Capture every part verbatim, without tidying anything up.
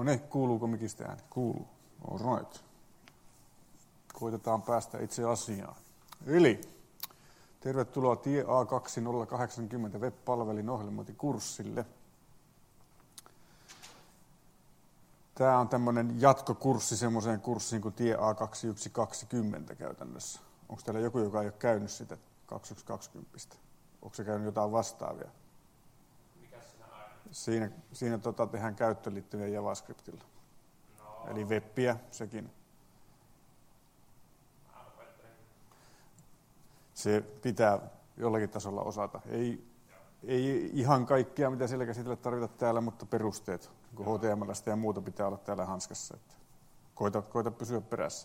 No niin, kuuluuko mikistä ääni? Kuuluu. All right. Koitetaan päästä itse asiaan. Eli tervetuloa Tie A kaksituhattakahdeksankymmentä web-palvelin ohjelmointikurssille. Tämä on tämmöinen jatkokurssi semmoiseen kurssiin kuin Tie A kaksituhattakaksikymmentä käytännössä. Onko teillä joku, joka ei ole käynyt sitä kaksituhattakaksikymmentä? Onko se käynyt jotain vastaavia? Mikäs siinä aina? Siinä, siinä tota, tehdään käyttöön liittyviä JavaScriptilla. No. Eli webbiä sekin. Se pitää jollakin tasolla osata. Ei, ei ihan kaikkea, mitä siellä käsitellä tarvita täällä, mutta perusteet. Niin H T M L:stä ja muuta pitää olla täällä hanskassa. Että koita, koita pysyä perässä.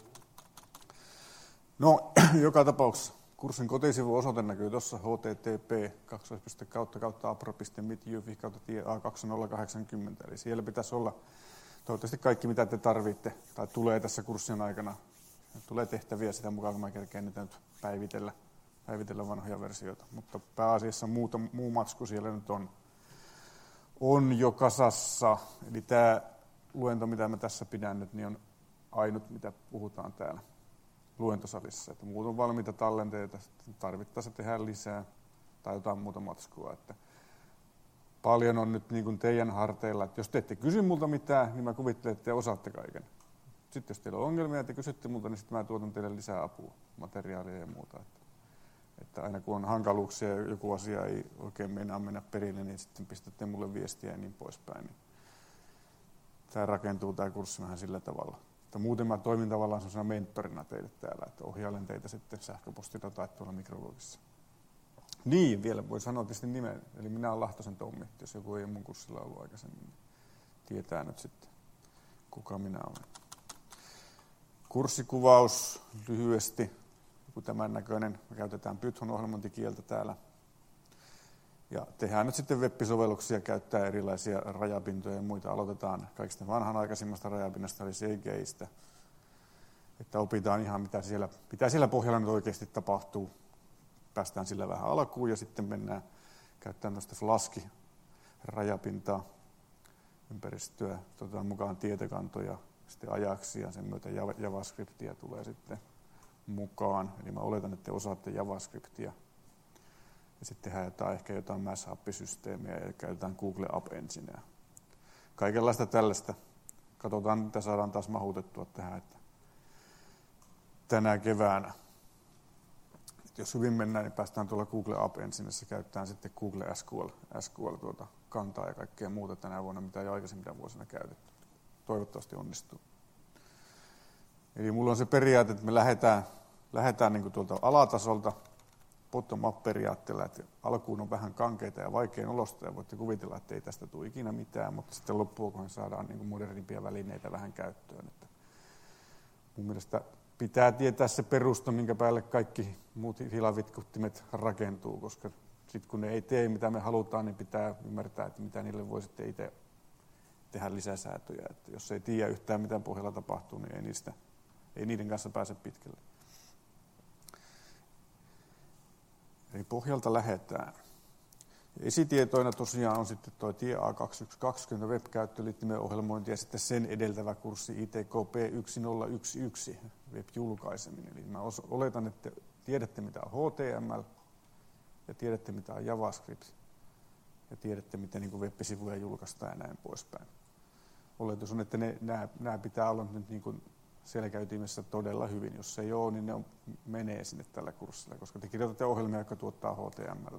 No, joka tapauksessa kurssin kotisivun-osoite näkyy tuossa h t t p kautta kautta apro piste mit kautta tie a kaksituhattakahdeksankymmentä. Eli siellä pitäisi olla toivottavasti kaikki, mitä te tarvitte tai tulee tässä kurssin aikana. Tulee tehtäviä sitä mukaan, kun mä kerkeen niitä nyt päivitellä, päivitellä vanhoja versioita. Mutta pääasiassa muuta, muu matsku siellä nyt on, on jo kasassa. Eli tämä luento, mitä mä tässä pidän nyt, niin on ainut, mitä puhutaan täällä luentosalissa. Että muut on valmiita tallenteita, tarvittaessa tehdään lisää tai jotain muuta matskua. Että paljon on nyt niin kuin teidän harteilla. Että jos te ette kysy multa mitään, niin mä kuvittelen, että te osaatte kaiken. Sitten jos teillä on ongelmia ja te kysytte multa, niin sitten mä tuotan teille lisää apua, materiaalia ja muuta. Että, että aina kun on hankaluuksia ja joku asia ei oikein meinaa mennä perille, niin sitten pistätte mulle viestiä ja niin poispäin. Niin tämä rakentuu tämä kurssi vähän sillä tavalla. Että muuten mä toimin tavallaan sellaisena mentorina teille täällä, että ohjailen teitä sitten sähköpostilla tai tuolla mikrologissa. Niin, vielä voi sanoa tietysti nimen. Eli minä olen Lahtosen Tommi. Jos joku ei ole mun kurssilla ollut aikaisemmin, niin tietää nyt sitten, kuka minä olen. Kurssikuvaus lyhyesti, joku tämän näköinen. Me käytetään Python ohjelmointikieltä täällä. Ja tehdään nyt sitten web-sovelluksia, käyttää erilaisia rajapintoja ja muita. Aloitetaan kaikista vanhanaikaisimmasta rajapinnasta, eli C G I:stä. Että opitaan ihan, mitä siellä, mitä siellä pohjalla nyt oikeasti tapahtuu. Päästään sillä vähän alkuun ja sitten mennään käyttämään tästä Flask-rajapintaa, ympäristöä, otetaan mukaan tietokantoja, sitten ajaksi ja sen myötä JavaScriptia tulee sitten mukaan. Eli mä oletan, että te osaatte JavaScriptia. Ja sitten tehdään jotain, ehkä jotain mash-up-systeemiä ja käytetään Google App Engineä. Kaikenlaista tällaista. Katsotaan, mitä saadaan taas mahutettua tähän, että tänä keväänä. Et jos hyvin mennään, niin päästään tuolla Google App Engineessä käyttämään sitten Google S Q L, S Q L tuota kantaa ja kaikkea muuta tänä vuonna, mitä jo aikaisemmin vuosina käytetty. Toivottavasti onnistuu. Eli mulla on se periaate, että me lähdetään, lähdetään niin kuin tuolta alatasolta bottom-up-periaatteella, että alkuun on vähän kankeita ja vaikein olosta ja voitte kuvitella, että ei tästä tule ikinä mitään, mutta sitten loppuun saadaan niin kuin modernimpia välineitä vähän käyttöön. Että mun mielestä pitää tietää se perusta, minkä päälle kaikki muut hilavitkuttimet rakentuu, koska sitten kun ne ei tee mitä me halutaan, niin pitää ymmärtää, että mitä niille voi sitten itse tehdä lisäsäätöjä. Että jos ei tiedä yhtään mitä pohjalla tapahtuu, niin ei, niistä, ei niiden kanssa pääse pitkälle. Eli pohjalta lähdetään. Esitietoina tosiaan on sitten tuo Tie A kaksituhattakaksikymmentä web-käyttöliittimen ohjelmointi ja sitten sen edeltävä kurssi I T K P yksi nolla yksi yksi web-julkaiseminen. Eli mä oletan, että tiedätte mitä on H T M L ja tiedätte mitä on JavaScript ja tiedätte miten niin web-sivuja julkaistaan ja näin poispäin. Oletus on, että ne, nämä, nämä pitää olla nyt niin kuin selkäytimessä todella hyvin. Jos se ei ole, niin ne on, menee sinne tällä kurssilla, koska te kirjoitatte ohjelmia, jotka tuottaa H T M L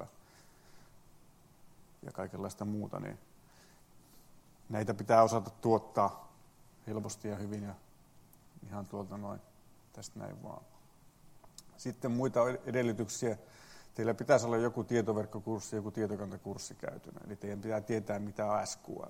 ja kaikenlaista muuta, niin näitä pitää osata tuottaa helposti ja hyvin ja ihan tuolta noin, tästä näin vaan. Sitten muita edellytyksiä. Teillä pitäisi olla joku tietoverkkokurssi, joku tietokantakurssi käytynä. Eli teidän pitää tietää, mitä on S Q L.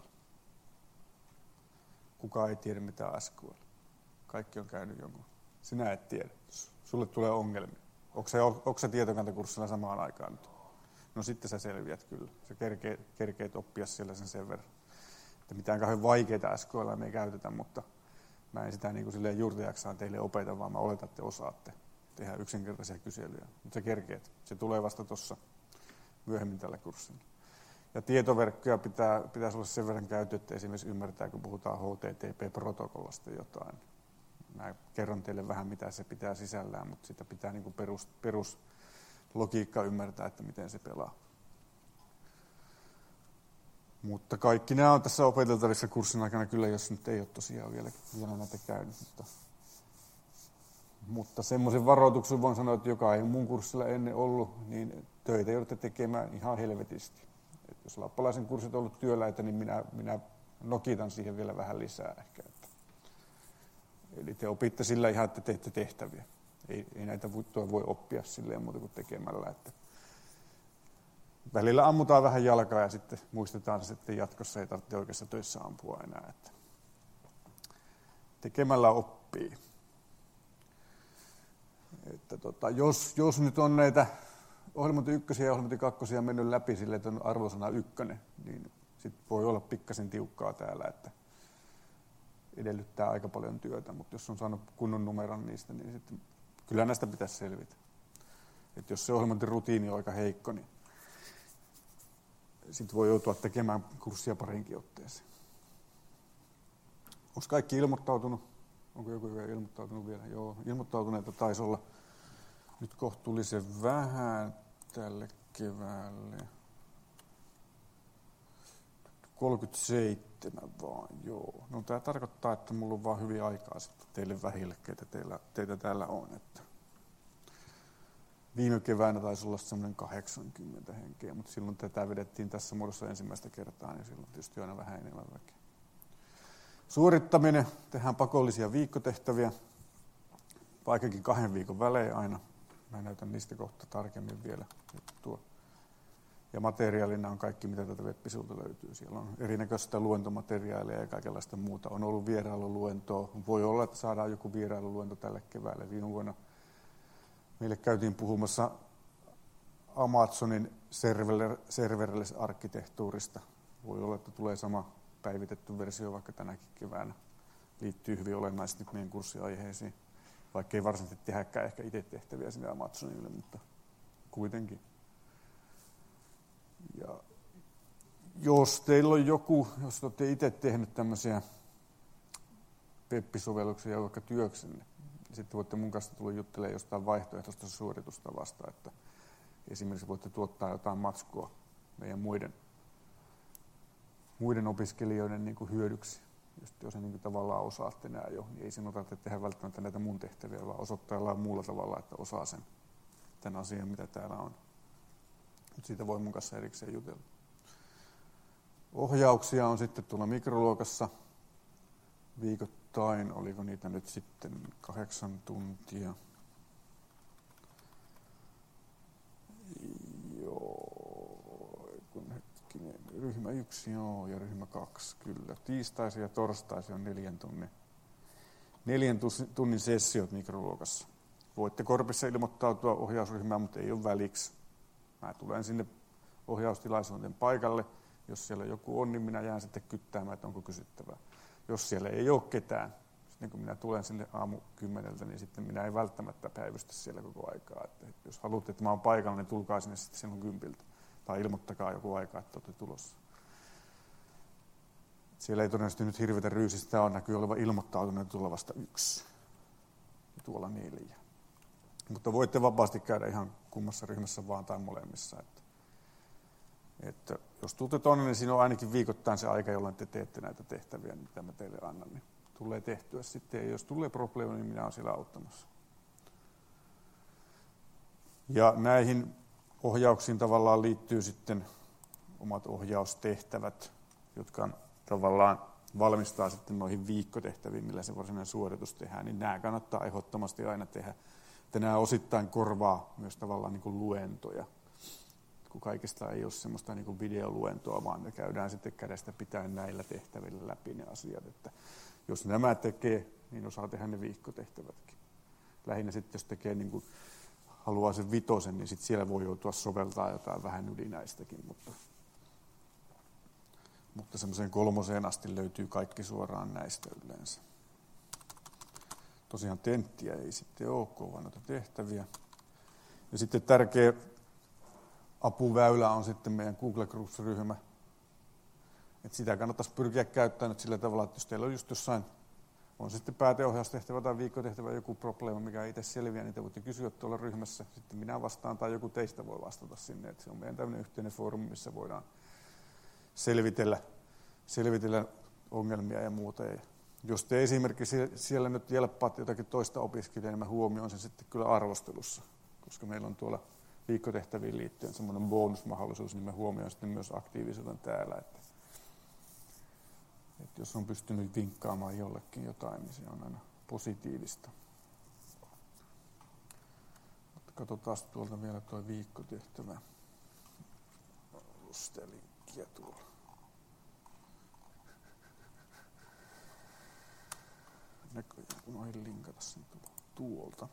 Kukaan ei tiedä, mitä on S Q L. Kaikki on käynyt jonkun. Sinä et tiedä. Sulle tulee ongelmia. Onko se, onko se tietokantakurssilla samaan aikaan nyt? No sitten sä selviät kyllä. Sä kerkeet, kerkeet oppia siellä sen sen verran. Että mitään kauhean vaikeita S Q L me ei käytetä, mutta mä en sitä niin kuin silleen juurtajaksaan teille opeta, vaan mä oletan, että te osaatte tehdä yksinkertaisia kyselyjä. Mutta sä kerkeet. Se tulee vasta tuossa myöhemmin tällä kurssilla. Ja tietoverkkoja pitää, pitäisi olla sen verran käyty, että esimerkiksi ymmärtää, kun puhutaan H T T P-protokollasta jotain. Mä kerron teille vähän, mitä se pitää sisällään, mutta sitä pitää niin kuin perus, peruslogiikka ymmärtää, että miten se pelaa. Mutta kaikki nämä on tässä opeteltavissa kurssin aikana kyllä, jos nyt ei ole tosiaan vielä, vielä näitä käynyt. Mutta, mutta semmoisen varoituksen voin sanoa, että joka ei mun kurssilla ennen ollut, niin töitä joudutte tekemään ihan helvetisti. Et jos lappalaisen kurssit on ollut työläitä, niin minä, minä nokitan siihen vielä vähän lisää ehkä. Että. Eli te opitte sillä ihan, että teette tehtäviä. Ei, ei näitä voi, voi oppia silleen muuta kuin tekemällä. Että välillä ammutaan vähän jalkaa ja sitten muistetaan, että jatkossa ei tarvitse oikeassa töissä ampua enää. Että tekemällä oppii. Että tota, jos, jos nyt on näitä ohjelmointi ykkösiä ja ohjelmointi kakkosia mennyt läpi sille, että on arvosana ykkönen, niin sitten voi olla pikkasen tiukkaa täällä, että edellyttää aika paljon työtä, mutta jos on saanut kunnon numeron niistä, niin sitten kyllä näistä pitäisi selvitä. Että jos se ohjelmointirutiini on aika heikko, niin sitten voi joutua tekemään kurssia parinkin otteeseen. Onko kaikki ilmoittautunut? Onko joku ilmoittautunut vielä? Joo, ilmoittautuneita taisi olla nyt kohtuullisen vähän tälle keväälle. kolmekymmentäseitsemän vaan, joo. No tämä tarkoittaa, että mulla on vaan hyvin aikaa sitten teille vähille, keitä teillä, teitä täällä on. Että viime keväänä taisi olla semmoinen kahdeksankymmentä henkeä, mutta silloin tätä vedettiin tässä muodossa ensimmäistä kertaa, niin silloin tietysti aina vähän enemmän väkeä. Suorittaminen, tehdään pakollisia viikkotehtäviä, vaikkakin kahden viikon välein aina. Mä näytän niistä kohta tarkemmin vielä. Tuo. Ja materiaalina on kaikki, mitä tätä web-sivulta löytyy. Siellä on erinäköistä luentomateriaalia ja kaikenlaista muuta. On ollut vierailuluentoa. Voi olla, että saadaan joku vierailuluento tälle keväälle. Viime vuonna meille käytiin puhumassa Amazonin serverless-arkkitehtuurista. Voi olla, että tulee sama päivitetty versio vaikka tänäkin keväänä. Liittyy hyvin olennaisesti meidän kurssiaiheisiin. Vaikka ei varsinaisesti tehdäkään ehkä itse tehtäviä sinne Amazonille, mutta kuitenkin. Ja jos teillä on joku, jos olette itse tehnyt tämmöisiä web-sovelluksia vaikka työksenne, niin sitten voitte mun kanssa tulla juttelemaan jostain vaihtoehtoista suoritustavasta, että esimerkiksi voitte tuottaa jotain matskua meidän muiden, muiden opiskelijoiden niin kuin hyödyksi. Jos niin tavallaan osaatte nämä jo, niin ei sinun tarvitse tehdä välttämättä näitä mun tehtäviä, vaan osoittaa jollain muulla tavalla, että osaa sen tämän asian, mitä täällä on. Mutta siitä voi mun kanssa erikseen jutella. Ohjauksia on sitten tuolla mikroluokassa viikoittain. Oliko niitä nyt sitten kahdeksan tuntia? Joo, kun hetkinen. Ryhmä yksi, joo, ja ryhmä kaksi, kyllä. Tiistaisin ja torstaisin on neljän tunnin, neljän tunnin sessiot mikroluokassa. Voitte korpissa ilmoittautua ohjausryhmään, mutta ei ole väliksi. Mä tulen sinne ohjaustilaisuuden paikalle. Jos siellä joku on, niin minä jään sitten kyttäämään, että onko kysyttävää. Jos siellä ei ole ketään, sitten kun minä tulen sinne aamu kymmeneltä, niin sitten minä ei välttämättä päivystä siellä koko aikaa. Että jos haluatte, että mä oon paikalla, niin tulkaa sinne sitten silloin kympiltä. Tai ilmoittakaa joku aika, että olette tulossa. Siellä ei todennäköisesti nyt hirveätä ryysistä ole, näkyy olevan ilmoittautunut tulla vasta yksi. Ja tuolla neljä. Mutta voitte vapaasti käydä ihan kummassa ryhmässä vaan tai molemmissa. Että, että jos tulette tuonne, niin siinä on ainakin viikoittain se aika, jolloin te teette näitä tehtäviä, mitä mä teille annan. Niin tulee tehtyä sitten, ja jos tulee probleema, niin minä olen siellä auttamassa. Ja näihin ohjauksiin tavallaan liittyy sitten omat ohjaustehtävät, jotka tavallaan valmistaa sitten noihin viikkotehtäviin, millä se varsinainen suoritus tehdään, niin nämä kannattaa ehdottomasti aina tehdä. Että nämä osittain korvaa myös tavallaan niin kuin luentoja, kun kaikista ei ole semmoista niin kuin videoluentoa, vaan ne käydään sitten kädestä pitäen näillä tehtävillä läpi ne asiat. Että jos nämä tekee, niin osaa tehdä ne viikkotehtävätkin. Lähinnä sitten, jos tekee niin kuin haluaa sen vitosen, niin sitten siellä voi joutua soveltaa jotain vähän ydinäistäkin, mutta, mutta semmoiseen kolmoseen asti löytyy kaikki suoraan näistä yleensä. Tosiaan tenttiä ei sitten ole, vaan noita tehtäviä. Ja sitten tärkeä apuväylä on sitten meidän Google Groups-ryhmä. Et sitä kannattaisi pyrkiä käyttämään nyt sillä tavalla, että jos teillä on just jossain, on se sitten pääteohjaustehtävä tai viikkotehtävä joku probleema, mikä ei itse selviä, niin te voitte kysyä tuolla ryhmässä. Sitten minä vastaan tai joku teistä voi vastata sinne. Et se on meidän tämmöinen yhteinen foorumi, missä voidaan selvitellä, selvitellä ongelmia ja muuta. Ja jos te esimerkiksi siellä nyt jelppaatte jotakin toista opiskelijaa, niin mä huomioon sen sitten kyllä arvostelussa, koska meillä on tuolla viikkotehtäviin liittyen semmoinen bonusmahdollisuus, niin mä huomioon sitten myös aktiivisuuden täällä. Että, että jos on pystynyt vinkkaamaan jollekin jotain, niin se on aina positiivista. Mutta katsotaan tuolta vielä tuo viikkotehtävä. Sitä linkkiä tuolla. Näköjään, kun ohin linkata sen tuolta.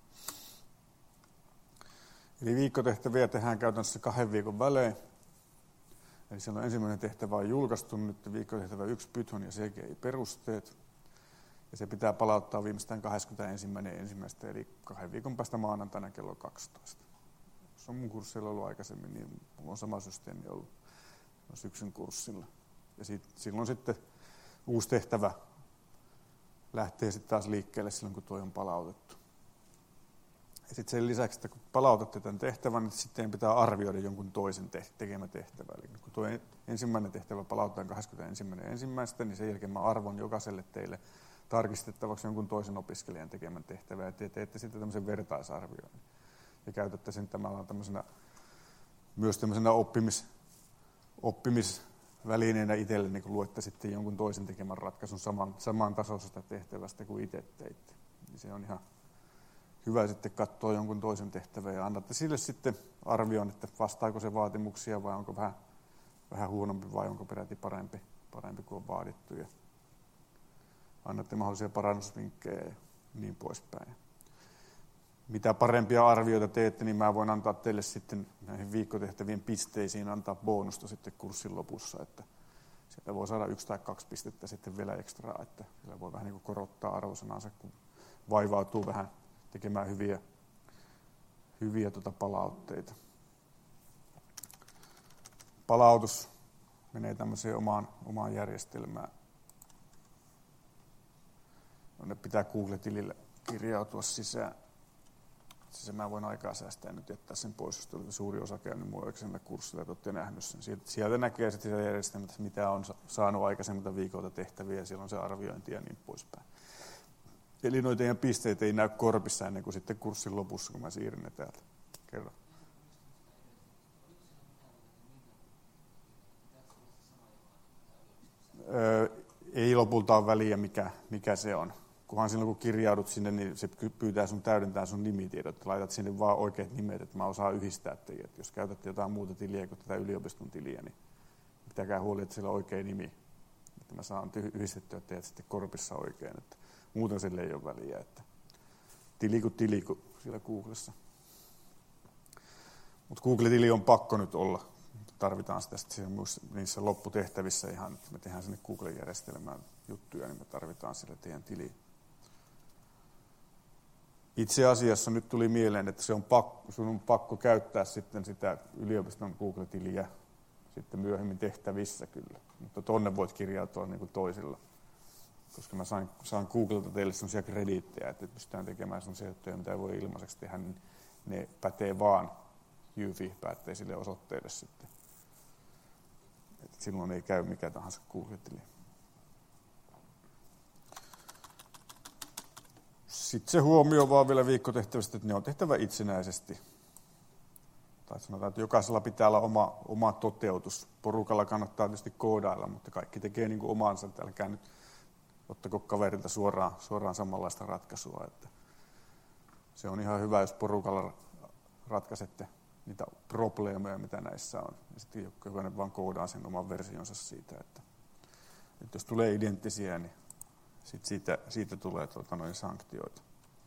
Eli viikkotehtäviä tehdään käytännössä kahden viikon välein. Eli siellä on ensimmäinen tehtävä on julkaistu nyt, viikkotehtävä yksi Python ja C G I-perusteet. Ja se pitää palauttaa viimeistään kahdeskymmenesensimmäinen ensimmäistä eli kahden viikon päästä maanantaina kello kaksitoista. Jos on mun kurssilla ollut aikaisemmin, niin mulla on sama systeemi ollut syksyn kurssilla. Ja sit, silloin sitten uusi tehtävä lähtee sitten taas liikkeelle silloin, kun tuo on palautettu. Ja sitten sen lisäksi, että kun palautatte tämän tehtävän, niin sitten pitää arvioida jonkun toisen te- tekemä tehtävä. Eli kun tuo ensimmäinen tehtävä palautetaan kahdeskymmenesensimmäinen ensimmäistä niin sen jälkeen mä arvon jokaiselle teille tarkistettavaksi jonkun toisen opiskelijan tekemän tehtävää, ja te teette sitten tämmöisen vertaisarvioinnin. Ja käytätte sen tämmöisenä, myös tämmöisenä oppimis, oppimisvälineenä itselle, niin kun luette sitten jonkun toisen tekemän ratkaisun saman, saman tasoisesta tehtävästä kuin itse teitte. Niin se on ihan hyvä sitten katsoa jonkun toisen tehtävää ja annatte sille sitten arvion, että vastaako se vaatimuksia vai onko vähän, vähän huonompi vai onko peräti parempi, parempi kuin on vaadittu. Ja annatte mahdollisia parannusvinkkejä ja niin poispäin. Mitä parempia arvioita teette, niin mä voin antaa teille sitten näihin viikkotehtävien pisteisiin antaa bonusta sitten kurssin lopussa, että sieltä voi saada yksi tai kaksi pistettä sitten vielä ekstraa, että sillä voi vähän niin kuin korottaa arvosanansa, kun vaivautuu vähän tekemään hyviä, hyviä tuota palautteita. Palautus menee tämmöiseen omaan, omaan järjestelmään. No, ne pitää Google-tilille kirjautua sisään. Siis mä voin aikaa säästää nyt jättää sen pois, jos oli suuri osa käynyt mun aikaisemmilla kurssilla, että olette nähnyt sen. Sieltä näkee sitten sitä järjestelmää, mitä on saanut aikaisemmilta viikolta tehtäviä, ja siellä on se arviointi ja niin poispäin. Eli noita teidän pisteet ei näy korpissa ennen kuin sitten kurssin lopussa, kun mä siirryn ne täältä. Kerro. Öö, ei lopulta ole väliä, mikä, mikä se on. Kunhan silloin, kun kirjaudut sinne, niin se pyytää sun täydentää sun nimitiedot. Laitat sinne vaan oikeat nimet, että mä osaan yhdistää teidät. Jos käytätte jotain muuta tiliä kuin tätä yliopiston tiliä, niin pitäkää huoli, että siellä on oikea nimi. Että mä saan yhdistettyä teidät sitten korpissa oikein. Että muuten sille ei ole väliä. Että tili kuin tili kuin siellä Googlessa. Mutta Google-tili on pakko nyt olla. Tarvitaan sitä sitten niissä lopputehtävissä ihan, että me tehdään sinne Google-järjestelmään juttuja, niin me tarvitaan sille teidän tiliin. Itse asiassa nyt tuli mieleen, että se on pakko, sun on pakko käyttää sitten sitä yliopiston Google-tiliä sitten myöhemmin tehtävissä kyllä. Mutta tonne voit kirjautua niin kuin toisilla. Koska mä saan, saan Googlelta teille sellaisia krediittejä, että pystytään tekemään sellaisia juttuja, mitä ei voi ilmaiseksi tehdä, niin ne pätee vaan U F I-päätteisille osoitteille sitten. Et silloin ei käy mikä tahansa Google-tili. Sitten se huomio vaan vielä viikkotehtävistä, että ne on tehtävä itsenäisesti. Tai sanotaan, että jokaisella pitää olla oma, oma toteutus. Porukalla kannattaa tietysti koodailla, mutta kaikki tekee niin kuin omansa. Älkää nyt ottako kaverilta suoraan, suoraan samanlaista ratkaisua. Että se on ihan hyvä, jos porukalla ratkaisette niitä probleemeja, mitä näissä on. Ja sitten jokainen vaan koodaa sen oman versionsa siitä, että, että jos tulee identtisiä, niin sit siitä, siitä tulee tuota, noin sanktioita.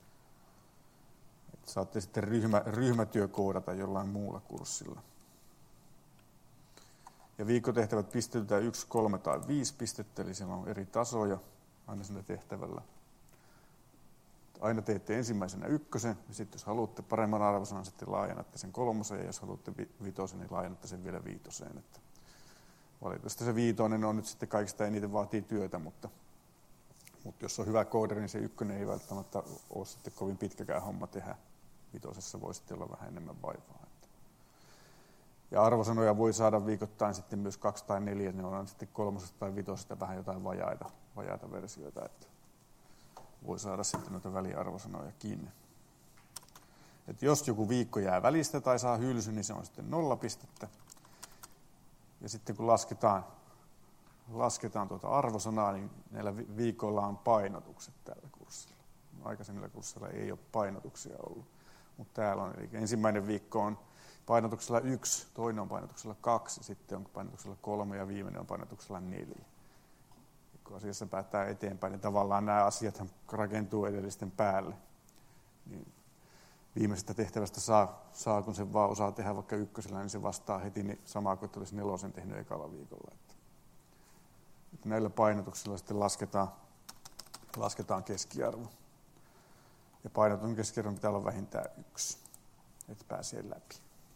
Et saatte sitten ryhmä, ryhmätyö koodata jollain muulla kurssilla. Ja viikkotehtävät pistetään yksi, kolme tai viisi pistettä, eli siellä on eri tasoja aina sillä tehtävällä. aina teette ensimmäisenä ykkösen, ja sitten jos haluatte paremman arvosanan, sitten laajennatte sen kolmosen, ja jos haluatte vitosen, niin laajennatte sen vielä viitoseen. Että valitettavasti se viitonen on nyt sitten kaikista eniten vaatii työtä, mutta, mutta jos on hyvä kooderi, niin se ykkönen ei välttämättä ole sitten kovin pitkäkään homma tehdä. Vitosessa voi sitten olla vähän enemmän vaivaa. Että. Ja arvosanoja voi saada viikoittain sitten myös kaksi tai neljä, ne on sitten kolmosesta tai vitosesta vähän jotain vajaita, vajaita versioita, että voi saada sitten noita väliarvosanoja kiinni. Et jos joku viikko jää välistä tai saa hylsyn, niin se on sitten nolla pistettä. Ja sitten kun lasketaan, lasketaan tuota arvosanaa, niin näillä viikoilla on painotukset tällä kurssilla. Aikaisemmilla kursseilla ei ole painotuksia ollut, mutta täällä on. Eli ensimmäinen viikko on painotuksella yksi, toinen on painotuksella kaksi, sitten on painotuksella kolme ja viimeinen on painotuksella neljä. Ja kun asiassa päättää eteenpäin, niin tavallaan nämä asiat rakentuu edellisten päälle. Niin viimeisestä tehtävästä saa, saa, kun se vaan osaa tehdä vaikka ykkösellä, niin se vastaa heti niin samaa kuin olisi nelosen tehnyt ekalla viikolla. Että, että näillä painotuksilla sitten lasketaan, lasketaan keskiarvo. Ja painotun keskiarvon pitää olla vähintään yksi, että pääsee läpi.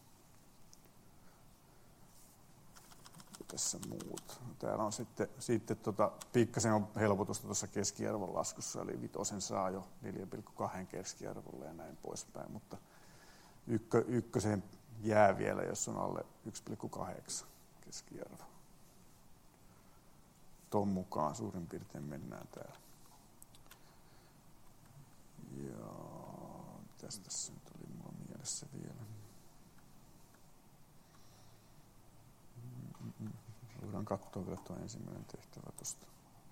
Tässä muut. Täällä on sitten, sitten tota, pikkasen on helpotusta tuossa keskiarvon laskussa, eli vitosen saa jo neljä pilkku kaksi keskiarvolle ja näin poispäin, mutta ykkö, ykkösen jää vielä, jos on alle yksi pilkku kahdeksan keskiarvo. Ton mukaan suurin piirtein mennään täällä. Ja mitäs tässä nyt oli mulla mielessä vielä? Voidaan katsoa vielä tuo ensimmäinen tehtävä tuosta.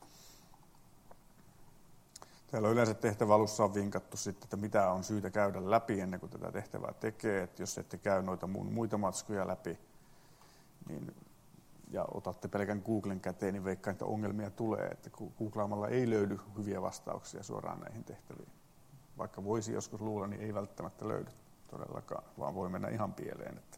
Täällä on yleensä tehtävä alussa on vinkattu sitten, että mitä on syytä käydä läpi ennen kuin tätä tehtävää tekee. Että jos ette käy noita muita matskuja läpi niin, ja otatte pelkän Googlen käteen, niin veikkaan, että ongelmia tulee. Että googlaamalla ei löydy hyviä vastauksia suoraan näihin tehtäviin. Vaikka voisi joskus luulla, niin ei välttämättä löydy todellakaan, vaan voi mennä ihan pieleen. Että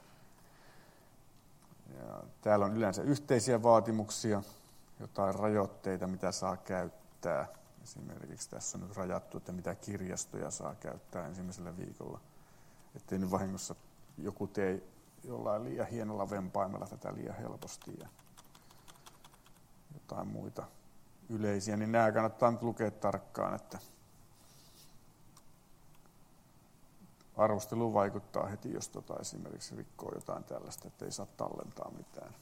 ja täällä on yleensä yhteisiä vaatimuksia, jotain rajoitteita, mitä saa käyttää. Esimerkiksi tässä on nyt rajattu, että mitä kirjastoja saa käyttää ensimmäisellä viikolla. Ettei nyt vahingossa joku tee jollain liian hienolla vempaimella tätä liian helposti ja jotain muita yleisiä. Niin nämä kannattaa nyt lukea tarkkaan, että arvosteluun vaikuttaa heti, jos tota esimerkiksi rikkoo jotain tällaista, että ei saa tallentaa mitään.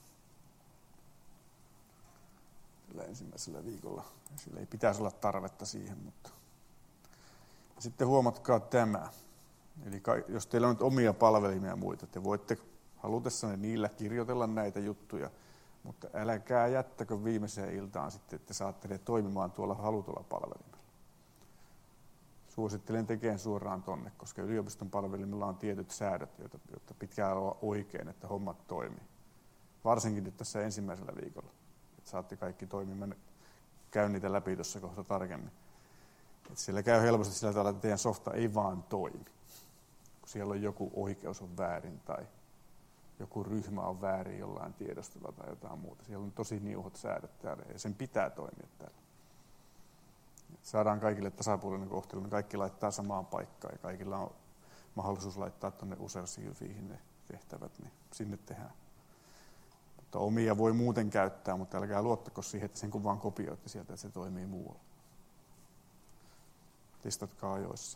Tällä ensimmäisellä viikolla. Sillä ei pitäisi olla tarvetta siihen, mutta sitten huomatkaa tämä. Eli jos teillä on nyt omia palvelimia ja muita, te voitte halutessanne niillä kirjoitella näitä juttuja, mutta älkää jättäkö viimeiseen iltaan sitten, että saatte ne toimimaan tuolla halutulla palvelimella. Suosittelen tekemään suoraan tonne, koska yliopiston palvelimilla on tietyt säädöt, joita, joita pitää olla oikein, että hommat toimii. Varsinkin nyt tässä ensimmäisellä viikolla, että saatte kaikki toimimaan. Käyn niitä läpi tuossa kohta tarkemmin. Et siellä käy helposti sillä tavalla, että teidän softa ei vaan toimi. Kun siellä on joku oikeus on väärin tai joku ryhmä on väärin jollain tiedostolla tai jotain muuta. Siellä on tosi niuhot säädöt täällä ja sen pitää toimia täällä. Saadaan kaikille tasapuolinen kohtelu, niin kaikki laittaa samaan paikkaan ja kaikilla on mahdollisuus laittaa tuonne usein ne tehtävät, niin sinne tehdään. Mutta omia voi muuten käyttää, mutta älkää luottako siihen, että sen kun vaan kopioitte sieltä, että se toimii muualla. Testatkaa ajoissa.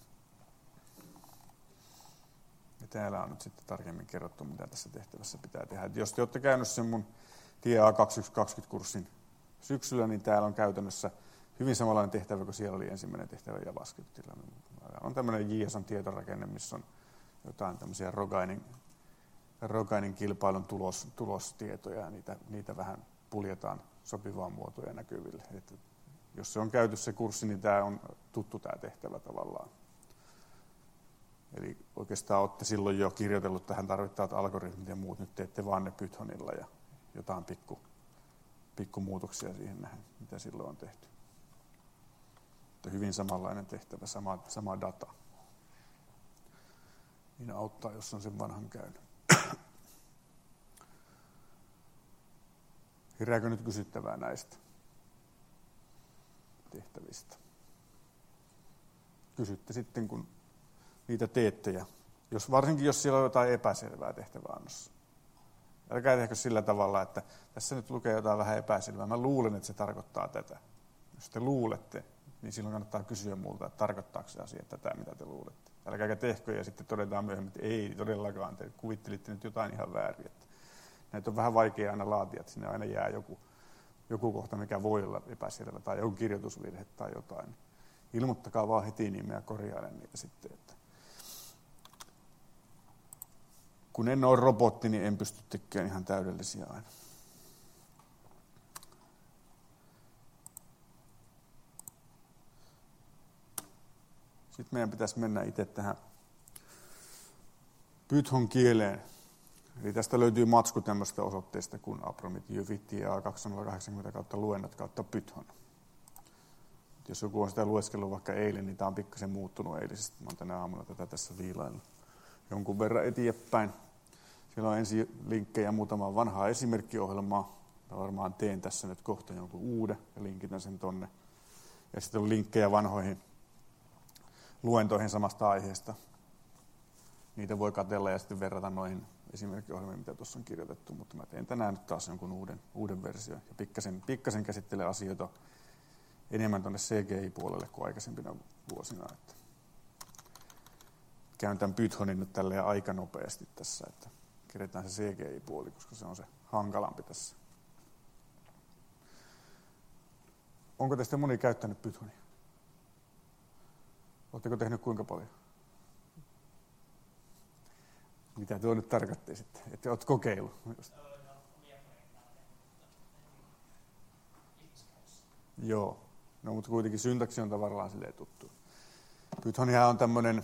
Ja täällä on nyt sitten tarkemmin kerrottu, mitä tässä tehtävässä pitää tehdä. Et jos te olette käynyt sen mun T I A kaksikymmentäkuusi-kurssin syksyllä, niin täällä on käytännössä hyvin samanlainen tehtävä kuin siellä oli ensimmäinen tehtävä JavaScriptilla. On tämmöinen J S on-tietorakenne, missä on jotain tämmöisiä Rogainin, Rogainin kilpailun tulos, tulostietoja ja niitä, niitä vähän puljetaan sopivaan muotoon ja näkyville. Et jos se on käyty se kurssi, niin tämä on tuttu tämä tehtävä tavallaan. Eli oikeastaan olette silloin jo kirjoitellut tähän tarvittavat algoritmit ja muut. Nyt teette vaan ne Pythonilla ja jotain pikku, pikku muutoksia siihen nähden, mitä silloin on tehty. Hyvin samanlainen tehtävä, sama, sama data. Niin auttaa, jos on sen vanhan käynyt. Herääkö nyt kysyttävää näistä tehtävistä? kysytte sitten, kun niitä teette. Ja jos, varsinkin jos siellä on jotain epäselvää tehtäväannossa. Älkää tehkö sillä tavalla, että tässä nyt lukee jotain vähän epäselvää. Mä luulen, että se tarkoittaa tätä. Jos te luulette, niin silloin kannattaa kysyä multa, että tarkoittaako se asia tätä, mitä te luulette. Älkääkä tehkö ja sitten todetaan myöhemmin, että ei todellakaan, te kuvittelitte nyt jotain ihan väärin. Näitä on vähän vaikea aina laatia, että sinne aina jää joku, joku kohta, mikä voi olla epäselvä tai joku kirjoitusvirhe tai jotain. Ilmoittakaa vaan heti, niin minä korjailen niitä sitten. Että kun en ole robotti, niin en pysty tekemään ihan täydellisiä aina. Sitten meidän pitäisi mennä itse tähän Python kieleen. Eli tästä löytyy matsku tämmöistä osoitteesta kuin Apromit Jyvitia kaksituhattakahdeksankymmentä kautta luennot kautta Python. Jos joku on sitä lueskellut vaikka eilen, niin tämä on pikkasen muuttunut eilisestä. Mä oon tänä aamuna tätä tässä viilaillut jonkun verran eteenpäin. Siellä on ensin linkkejä muutamaan vanhaa esimerkkiohjelmaa. Mä varmaan teen tässä nyt kohta jonkun uuden ja linkitän sen tonne. Ja sitten on linkkejä vanhoihin luentoihin samasta aiheesta. Niitä voi katsella ja sitten verrata noihin esimerkkiohjelmiin, mitä tuossa on kirjoitettu. Mutta mä teen tänään nyt taas jonkun uuden, uuden version. Ja pikkasen, pikkasen käsittelen asioita enemmän tuonne C G I-puolelle kuin aikaisempina vuosina. Että käyn tämän Pythonin nyt tälleen aika nopeasti tässä, että keretään se C G I-puoli, koska se on se hankalampi tässä. Onko teistä moni käyttänyt Pythonia? Oletteko tehnyt kuinka paljon? Mitä tuo nyt tarkoitti sitten? Että olet kokeillut? Joo, no mutta kuitenkin syntaksi on tavallaan silleen tuttu. Pythonihan on tämmöinen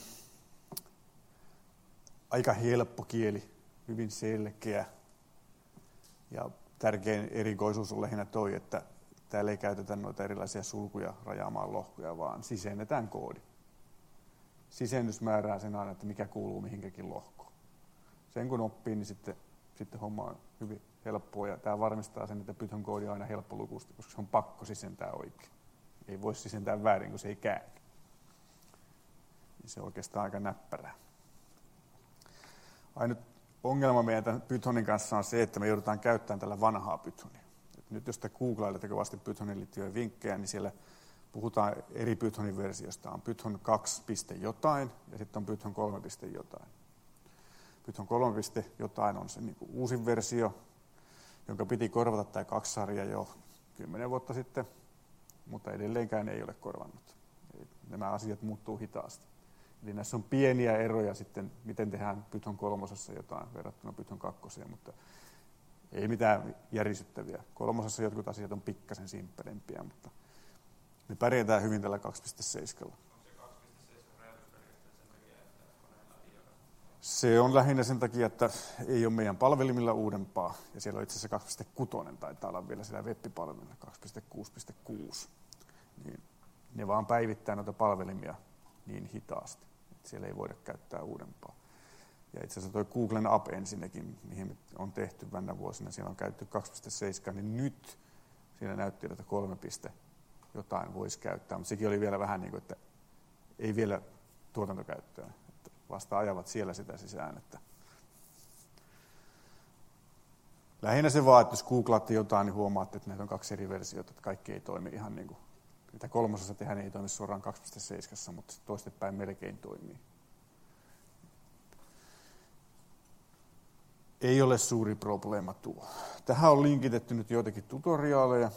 aika helppo kieli, hyvin selkeä. Ja tärkein erikoisuus on lähinnä toi, että täällä ei käytetä noita erilaisia sulkuja rajaamaan lohkoja, vaan sisennetään koodi. Sisennys määrää sen aina, että mikä kuuluu mihinkäkin lohkoon. Sen kun oppii, niin sitten, sitten homma on hyvin helppoa. Ja tämä varmistaa sen, että Python koodi on aina helppolukuista, koska se on pakko sisentää oikein. Ei voi sisentää väärin, kun se ei käänny. Se on oikeastaan aika näppärää. Ainut ongelma meidän tämän Pythonin kanssa on se, että me joudutaan käyttämään tällä vanhaa Pythonia. Et nyt jos te googlailette kovasti Pythonin liittyviä vinkkejä, niin siellä puhutaan eri Pythonin versiosta. On Python kaksi piste jotain ja sitten on Python kolme piste jotain. Python kolme piste jotain on se niin kuin uusin versio, jonka piti korvata tämä kaksi sarja jo kymmenen vuotta sitten, mutta edelleenkään ei ole korvannut. Eli nämä asiat muuttuu hitaasti. Eli näissä on pieniä eroja sitten, miten tehdään Python kolmosessa jotain verrattuna Python kakkoseen, mutta ei mitään järisyttäviä. Kolmosessa jotkut asiat on pikkasen simppelempiä, mutta ne pärjätään hyvin tällä kaksi piste seitsemän. Se on lähinnä sen takia, että ei ole meidän palvelimilla uudempaa, ja siellä on itse asiassa kaksi piste kuusi, taitaa olla vielä siellä web-palvelilla kaksi piste kuusi piste kuusi. Niin ne vaan päivittää noita palvelimia niin hitaasti, että siellä ei voida käyttää uudempaa. Ja itse asiassa tuo Googlen App ensinnäkin, mihin on tehty vänä vuosina, siellä on käytetty kaksi piste seitsemän, niin nyt siinä näytti, että kolme piste jotain voisi käyttää, mutta sekin oli vielä vähän niin kuin, että ei vielä tuotantokäyttöä. Vasta ajavat siellä sitä sisään. Että lähinnä se vaan, että jos googlaatte jotain, niin huomaatte, että näitä on kaksi eri versiota, että kaikki ei toimi ihan niin kuin, mitä kolmosessa tehdään, niin ei toimi suoraan kaksi piste seitsemän, mutta toistepäin melkein toimii. Ei ole suuri probleema tuo. Tähän on linkitetty nyt joitakin tutoriaaleja,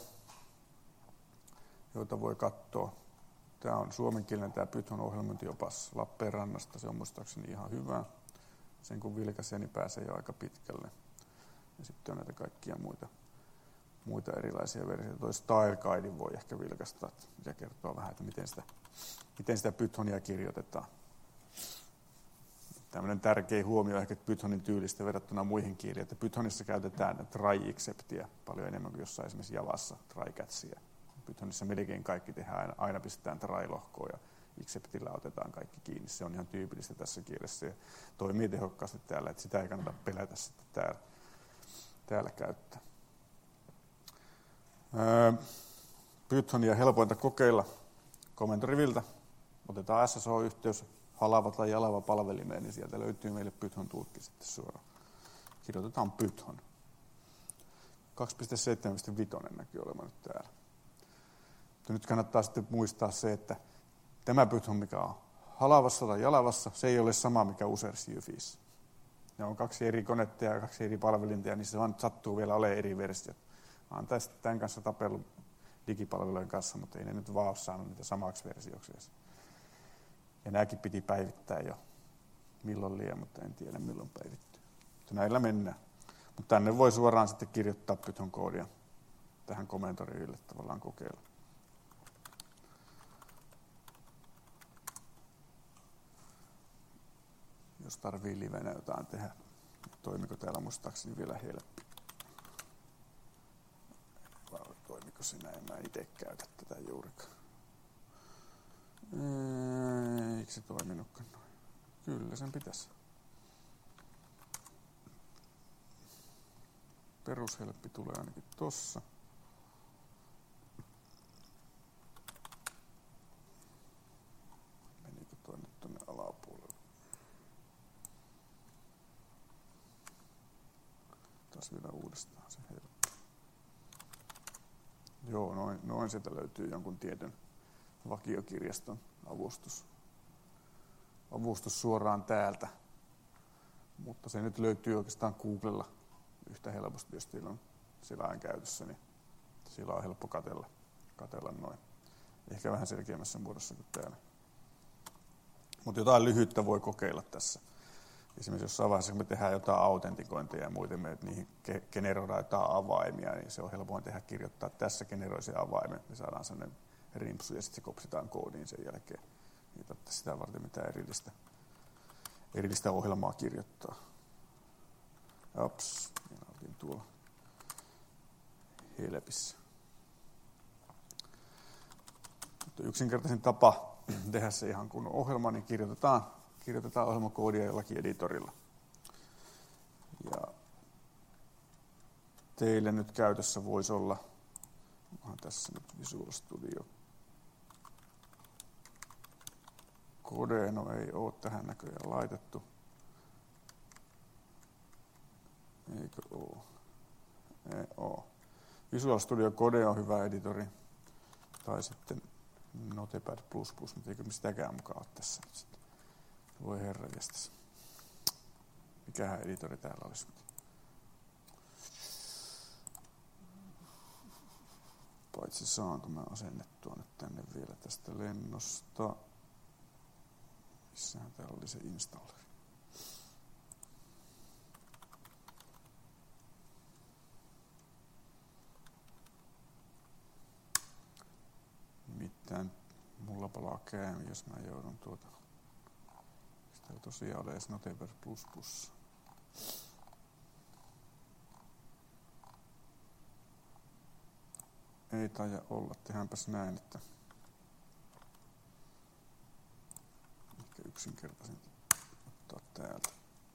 joita voi katsoa. Tämä on suomenkielinen tämä Python ohjelmointiopas Lappeenrannasta, se on muistaakseni ihan hyvä. Sen kun vilkaisee, niin pääsee jo aika pitkälle. Ja sitten on näitä kaikkia muita, muita erilaisia versioita. Toi Style Guide voi ehkä vilkaista, ja kertoo vähän, että miten sitä, miten sitä Pythonia kirjoitetaan. Tämmöinen tärkeä huomio ehkä Pythonin tyylistä verrattuna muihin kieliin, että Pythonissa käytetään try-exceptiä paljon enemmän kuin jossain esimerkiksi Javassa try-catchia. Pythonissa melkein kaikki tehdään, aina, aina pistetään try-lohkoon ja exceptillä otetaan kaikki kiinni. Se on ihan tyypillistä tässä kielessä ja toimii tehokkaasti täällä, että sitä ei kannata pelätä sitten täällä, täällä käyttää. Öö, Pythonia helpointa kokeilla komentoriviltä. otetaan S S H-yhteys halava tai jalava palvelimeen, niin sieltä löytyy meille Python tulkki sitten suoraan. Kirjoitetaan Python. kaksi piste seitsemän piste viisi näkyy olevan nyt täällä. Mutta nyt kannattaa sitten muistaa se, että tämä Python, mikä on halavassa tai jalavassa, se ei ole sama, mikä Users Jyfissä. Ne on kaksi eri konetta ja kaksi eri palvelinta, ja niissä vaan sattuu vielä olemaan eri versiot. Mä oon tästä tämän kanssa tapellut digipalvelujen kanssa, mutta ei ne nyt vaan ole saanut niitä samaksi versioksi. Ja nämäkin piti päivittää jo milloin liian, mutta en tiedä milloin päivittyy. Mutta näillä mennään. Mutta tänne voi suoraan sitten kirjoittaa Python-koodia tähän komentoriille tavallaan kokeilla. Jos tarvii livenä jotain tehdä, toimiko täällä muistaakseni vielä helppi? Vai toimiko sinä? En mä itse käytä tätä juurikaan. Eikö se toiminutkaan noin? Kyllä sen pitäisi. Perushelppi tulee ainakin tossa. Menikö toinen tuonne alapuolelle? Taas vielä uudestaan se helppi. Joo, noin, noin sieltä löytyy jonkun tietyn vakiokirjaston avustus. Avustus suoraan täältä. Mutta se nyt löytyy oikeastaan Googlella yhtä helposti, jos teillä on siellä ajan käytössä, niin sillä on helppo katsella, katsella noin. Ehkä vähän selkeämmässä muodossa kuin täällä. Mutta jotain lyhyttä voi kokeilla tässä. Esimerkiksi jossain vaiheessa, kun me tehdään jotain autentikointia ja muuten me niihin generoidaan jotain avaimia, niin se on helpoin tehdä kirjoittaa tässä generoisen avaimen. Me saadaan sellainen rimpsu ja sitten se kopsitaan koodiin sen jälkeen. Ei tarvitse sitä varten mitään erillistä, erillistä ohjelmaa kirjoittaa. Ops, minä olin tuolla helpissä. Mutta yksinkertaisin tapa tehdä se ihan kun ohjelma, niin kirjoitetaan, kirjoitetaan ohjelmakoodia jollakin editorilla. Ja teille nyt käytössä voisi olla, onhan tässä nyt Visual Studio Code, no ei ole tähän näköjään laitettu. Eikö ole? Ei ole. Visual Studio Code on hyvä editori. Tai sitten Notepad plus plus, mutta eikö sitäkään mukaan ole tässä nyt sitten. Voi herra jestas. Mikähän editori täällä olisi? Paitsi saanko mä asennettua nyt tänne vielä tästä lennosta. Missähän täällä oli se installeri? Nimittäin mulla palaa käämi, jos mä joudun tuota. Sitä ei tosiaan ole edes Notepad plus plus. Ei taida olla. Tehdäänpäs näin, että ehkä yksinkertaisinta ottaa täältä.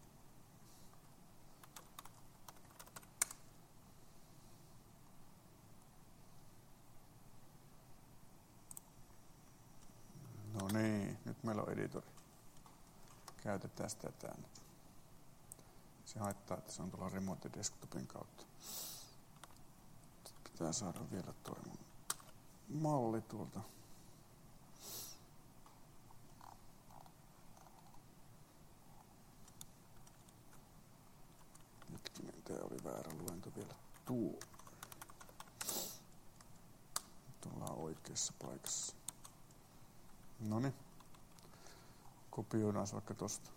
No niin, nyt meillä on editori. Käytetään sitä täällä. Se haittaa, että se on tuolla Remote Desktopin kautta. Sitten pitää saada vielä toi mun malli tuolta. Hetkinen, tää oli väärä luento vielä. Tuo. Nyt ollaan oikeassa paikassa. Noniin. Kopioidaan vaikka tosta.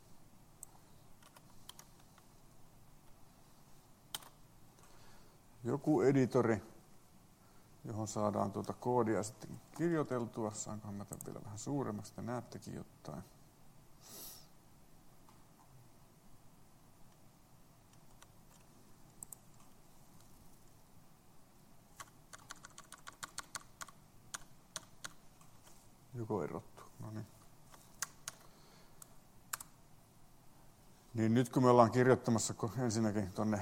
Joku editori, johon saadaan tuota koodia sitten kirjoiteltua. Saankohan mä tämän vielä vähän suuremmaksi, että näettekin jotain. Joko erottu? No niin. Niin nyt kun me ollaan kirjoittamassa ensinnäkin tuonne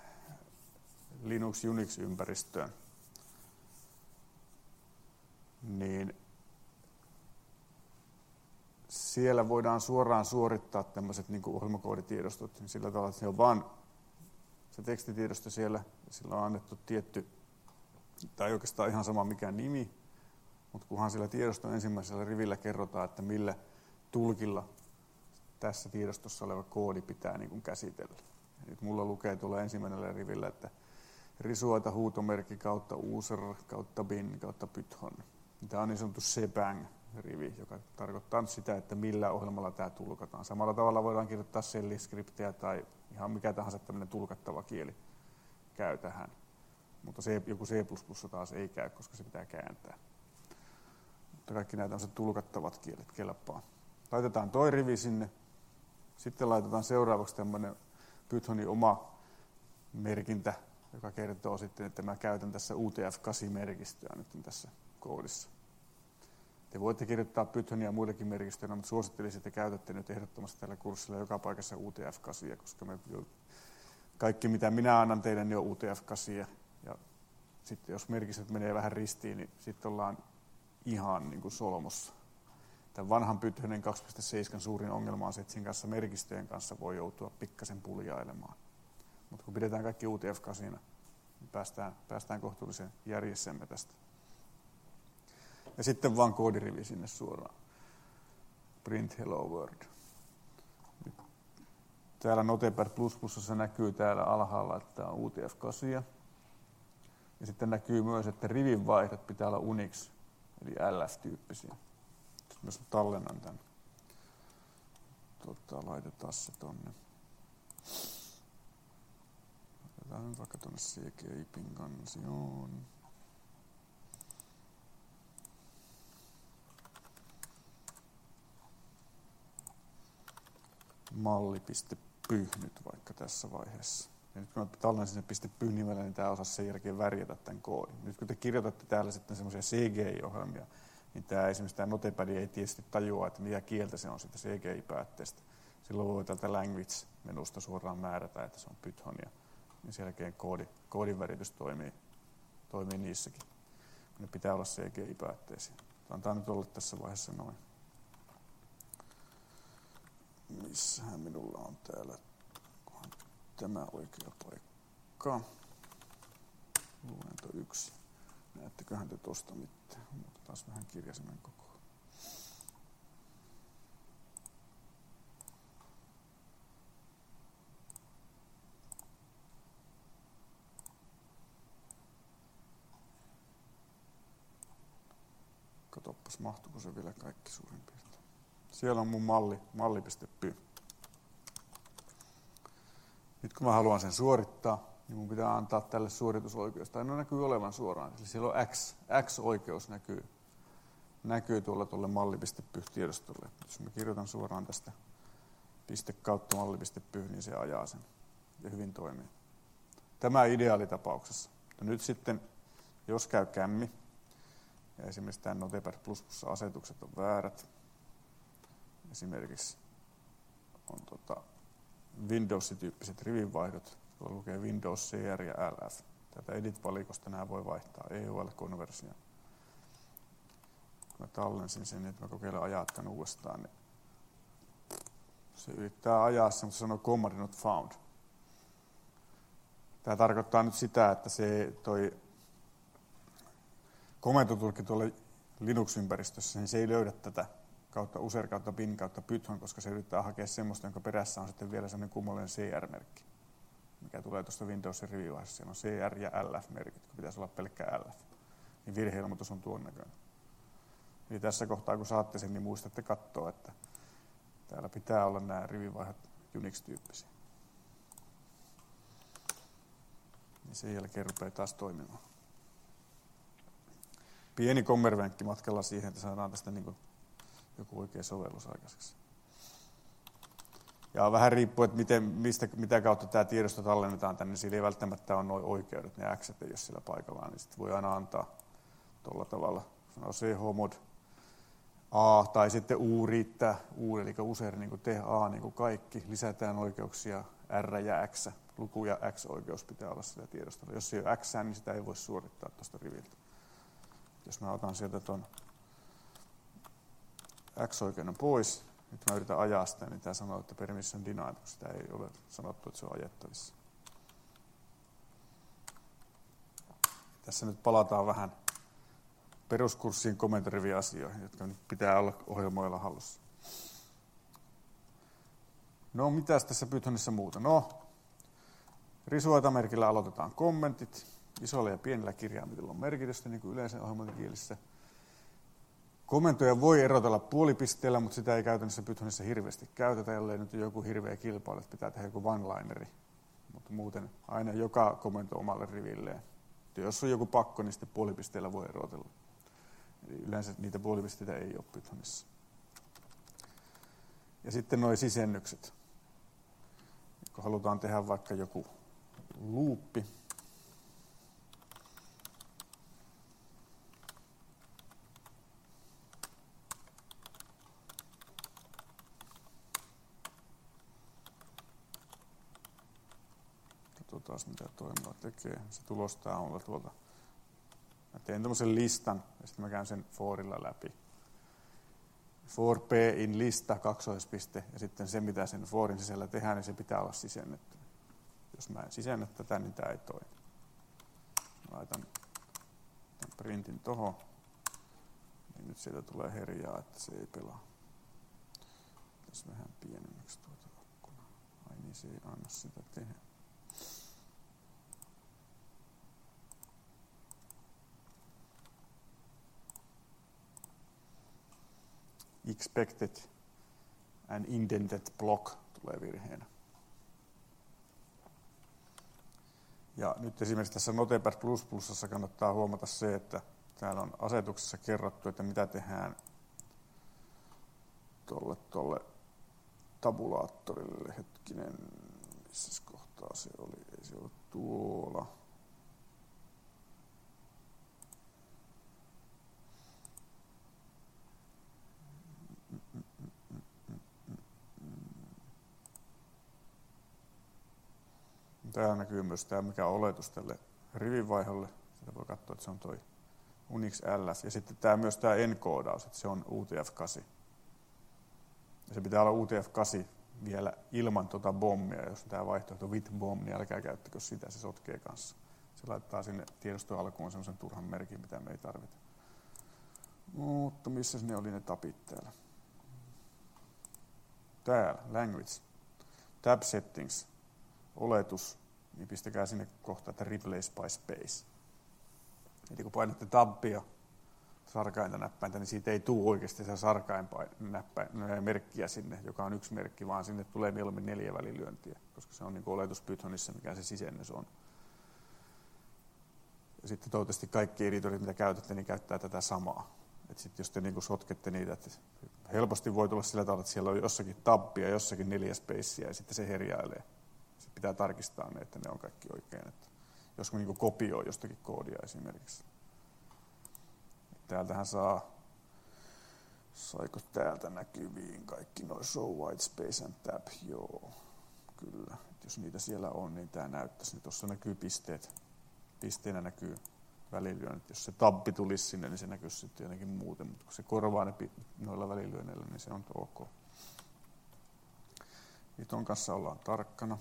Linux-Unix-ympäristöön, niin siellä voidaan suoraan suorittaa tämmöiset niin kuin ohjelmakooditiedostot, niin sillä tavalla, että se on vaan se tekstitiedosto siellä, ja sillä on annettu tietty, tai oikeastaan ihan sama mikä nimi, mutta kunhan sillä tiedoston ensimmäisellä rivillä kerrotaan, että millä tulkilla tässä tiedostossa oleva koodi pitää niin kuin käsitellä. Ja nyt mulla lukee tuolla ensimmäisellä rivillä, että risuota huutomerkki kautta user kautta bin kautta python. Tämä on niin sanottu shebang-rivi, joka tarkoittaa sitä, että millä ohjelmalla tämä tulkataan. Samalla tavalla voidaan kirjoittaa shell-skriptejä tai ihan mikä tahansa tämmöinen tulkattava kieli käy tähän. Mutta se, joku C plus plus taas ei käy, koska se pitää kääntää. Mutta kaikki nämä tämmöiset tulkattavat kielet kelpaa. Laitetaan toi rivi sinne. Sitten laitetaan seuraavaksi tämmöinen Pythonin oma merkintä, joka kertoo sitten, että mä käytän tässä U T F kahdeksan-merkistöä nyt tässä koodissa. Te voitte kirjoittaa Pythonia ja muillekin merkistöillä, mutta suosittelisin, että käytätte nyt ehdottomasti tällä kurssilla joka paikassa U T F kahdeksan, koska me kaikki mitä minä annan teille, niin on U T F kahdeksan. Ja sitten jos merkistöt menee vähän ristiin, niin sitten ollaan ihan niin kuin solmossa. Tämän vanhan Pythonin kaksi piste seitsemän suurin ongelma on se, että sen kanssa merkistöjen kanssa voi joutua pikkasen puljailemaan. Mutta kun pidetään kaikki U T F kahdeksan, niin päästään, päästään kohtuullisen järjessemme tästä. Ja sitten vaan koodirivi sinne suoraan. Print hello world. Nyt täällä Notepad plus plusassa näkyy täällä alhaalla, että tämä on U T F kahdeksan. Ja sitten näkyy myös, että rivin vaihdot pitää olla Unix, eli L F-tyyppisiä. Sitten mä tallennan tämän. Tota, laitetaan se tonne. Laitetaan nyt vaikka tonne C G I P in kansioon. Malli.py nyt vaikka tässä vaiheessa. Ja nyt kun mä tallensin sen .py nimellä, niin tää osasi sen jälkeen värjätä tämän koodin. Nyt kun te kirjoitatte täällä sitten semmoisia C G I-ohjelmia, niin tää esimerkiksi tämä Notepad ei tietysti tajua, että mikä kieltä se on siitä C G I-päätteestä. Silloin voi täältä language-menusta suoraan määrätä, että se on Pythonia. Niin sen jälkeen koodi, koodin väritys toimii, toimii niissäkin. Ne pitää olla C G I-päätteisiä. Antaa nyt olla tässä vaiheessa noin. Missähän minulla on täällä tämä oikea paikka. Luento yksi. Näetteköhän te tosta mitään. Muutetaan vähän kirjaisemman kokoa. Katoppas, mahtuuko se vielä kaikki suurin piirtein. Siellä on mun malli, malli.py. Nyt kun mä haluan sen suorittaa, niin mun pitää antaa tälle suoritusoikeus. Tai no näkyy olevan suoraan. Eli siellä on X, X-oikeus näkyy, näkyy tuolla tuolle malli.py-tiedostolle. Jos mä kirjoitan suoraan tästä piste kautta malli.py, niin se ajaa sen. Ja hyvin toimii. Tämä ideaalitapauksessa. Ja nyt sitten, jos käy kämmi, ja esimerkiksi tämä Notepad plus plus asetukset on väärät, esimerkiksi on tota Windows-tyyppiset rivinvaihdot, tuolla lukee Windows C R ja L F. Tätä edit-valikosta nämä voi vaihtaa E U L-konversioon. Kun mä tallensin sen, että mä kokeilen ajaa tämän uudestaan, niin se yrittää ajaa sen, mutta se sanoo command not found. Tämä tarkoittaa nyt sitä, että se toi komentotulkki tuolla Linux-ympäristössä, niin se ei löydä tätä kautta user kautta bin kautta python, koska se yrittää hakea semmoista, jonka perässä on sitten vielä sellainen kummallinen C R-merkki, mikä tulee tuosta Windowsin rivivaiheessa. Siellä on C R ja L F-merkit, kun pitäisi olla pelkkä L F. Niin virhe-ilmoitus on tuon näköinen. Eli tässä kohtaa, kun saatte sen, niin muistatte katsoa, että täällä pitää olla nämä rivivaiheet Unix-tyyppisiä. Ja sen jälkeen rupeaa taas toimimaan. Pieni kommervenkki matkalla siihen, että saadaan tästä niin kuin joku oikea sovellus aikaiseksi. Ja vähän riippuu, että miten, mistä, mitä kautta tämä tiedosto tallennetaan tänne, sillä ei välttämättä ole nuo oikeudet, ne X ei ole sillä paikallaan, niin sitten voi aina antaa tuolla tavalla, sanoo chmod A tai sitten U riittää, U eli user niin kuin te A niin kuin kaikki, lisätään oikeuksia R ja X, luku ja X-oikeus pitää olla sillä tiedostolla. Jos ei ole X, niin sitä ei voi suorittaa tuosta riviltä. Jos mä otan sieltä tuon X-oikeuden pois nyt mä yritän ajaa sitä, niin tämä sanoo, että permission denied, kun sitä ei ole sanottu, että se on ajettavissa. Tässä nyt palataan vähän peruskurssiin komentoriviin asioihin, jotka nyt pitää olla ohjelmoilla hallussa. No, mitäs tässä Pythonissa muuta? No, risuaitamerkillä aloitetaan kommentit. Isolla ja pienellä kirjaimilla on merkitystä, niin kuin yleensä ohjelmointikielissä. Komentoja voi erotella puolipisteellä, mutta sitä ei käytännössä Pythonissa hirveästi käytetä, ellei nyt joku hirveä kilpailu, että pitää tehdä joku one-lineri. Mutta muuten aina joka komento omalle rivilleen. Jos on joku pakko, niin sitten puolipisteellä voi erotella. Eli yleensä niitä puolipisteitä ei ole Pythonissa. Ja sitten nuo sisennykset. Kun halutaan tehdä vaikka joku luuppi, katsotaan mitä toimiva tekee. Se tulostaa olla tuolta. Mä teen tämmöisen listan ja sitten mä käyn sen forilla läpi. For p in lista, kaksoispiste, ja sitten se, mitä sen forin sisällä tehdään, niin se pitää olla sisennetty. Jos mä en sisennä tätä, niin tämä ei toimi. Mä laitan tämän printin tohon, niin nyt sieltä tulee herjaa, että se ei pelaa. Tässä vähän pienemmäksi tuota akkuna. Ai niin, se ei anna sitä tehdä. Expected and indented block tulee virheenä. Ja nyt esimerkiksi tässä Notepad plus plusassa kannattaa huomata se, että täällä on asetuksessa kerrottu, että mitä tehdään tuolle, tuolle tabulaattorille. Hetkinen, missä kohtaa se oli? Ei se ollut tuolla. Täällä näkyy myös tämä, mikä on oletus tälle rivivaiholle. Sitä voi katsoa, että se on toi Unix L S. Ja sitten tämä, myös tämä enkoodaus, että se on U T F kahdeksan. Ja se pitää olla U T F kahdeksan vielä ilman tuota bommia. Jos on tämä vaihtoehto with bomb, niin älkää käyttäkö sitä, se sotkee kanssa. Se laittaa sinne tiedoston alkuun semmoisen turhan merkin, mitä me ei tarvita. Mutta missä ne oli ne tapit täällä? Täällä, language, tab settings, oletus, niin pistäkää sinne kohta, että replace by space. Eli kun painatte tabbia, sarkainta näppäintä, niin siitä ei tule oikeasti se sarkainmerkkiä sinne, joka on yksi merkki, vaan sinne tulee mieluummin neljä välilyöntiä, koska se on niin kuin oletus Pythonissa, mikä se sisennys on. Ja sitten toivottavasti kaikki editorit, mitä käytätte, niin käyttää tätä samaa. Et sit jos te niin kuin sotkette niitä, että helposti voi tulla sillä tavalla, että siellä on jossakin tabbia, jossakin neljä spacea, ja sitten se herjailee. Sitten pitää tarkistaa ne, että ne on kaikki oikein. Että jos niin kuin kopioi jostakin koodia esimerkiksi. Täältähän saa, saiko täältä näkyviin kaikki noin show white space and tab, joo, kyllä. Et jos niitä siellä on, niin tämä näyttäisi. Tuossa näkyy pisteet, pisteenä näkyy välilyönnit. Jos se tabbi tulisi sinne, niin se näkyisi sitten jotenkin muuten, mutta kun se korvaa ne noilla välilyönneillä, niin se on ok. Niton kanssa ollaan tarkkana.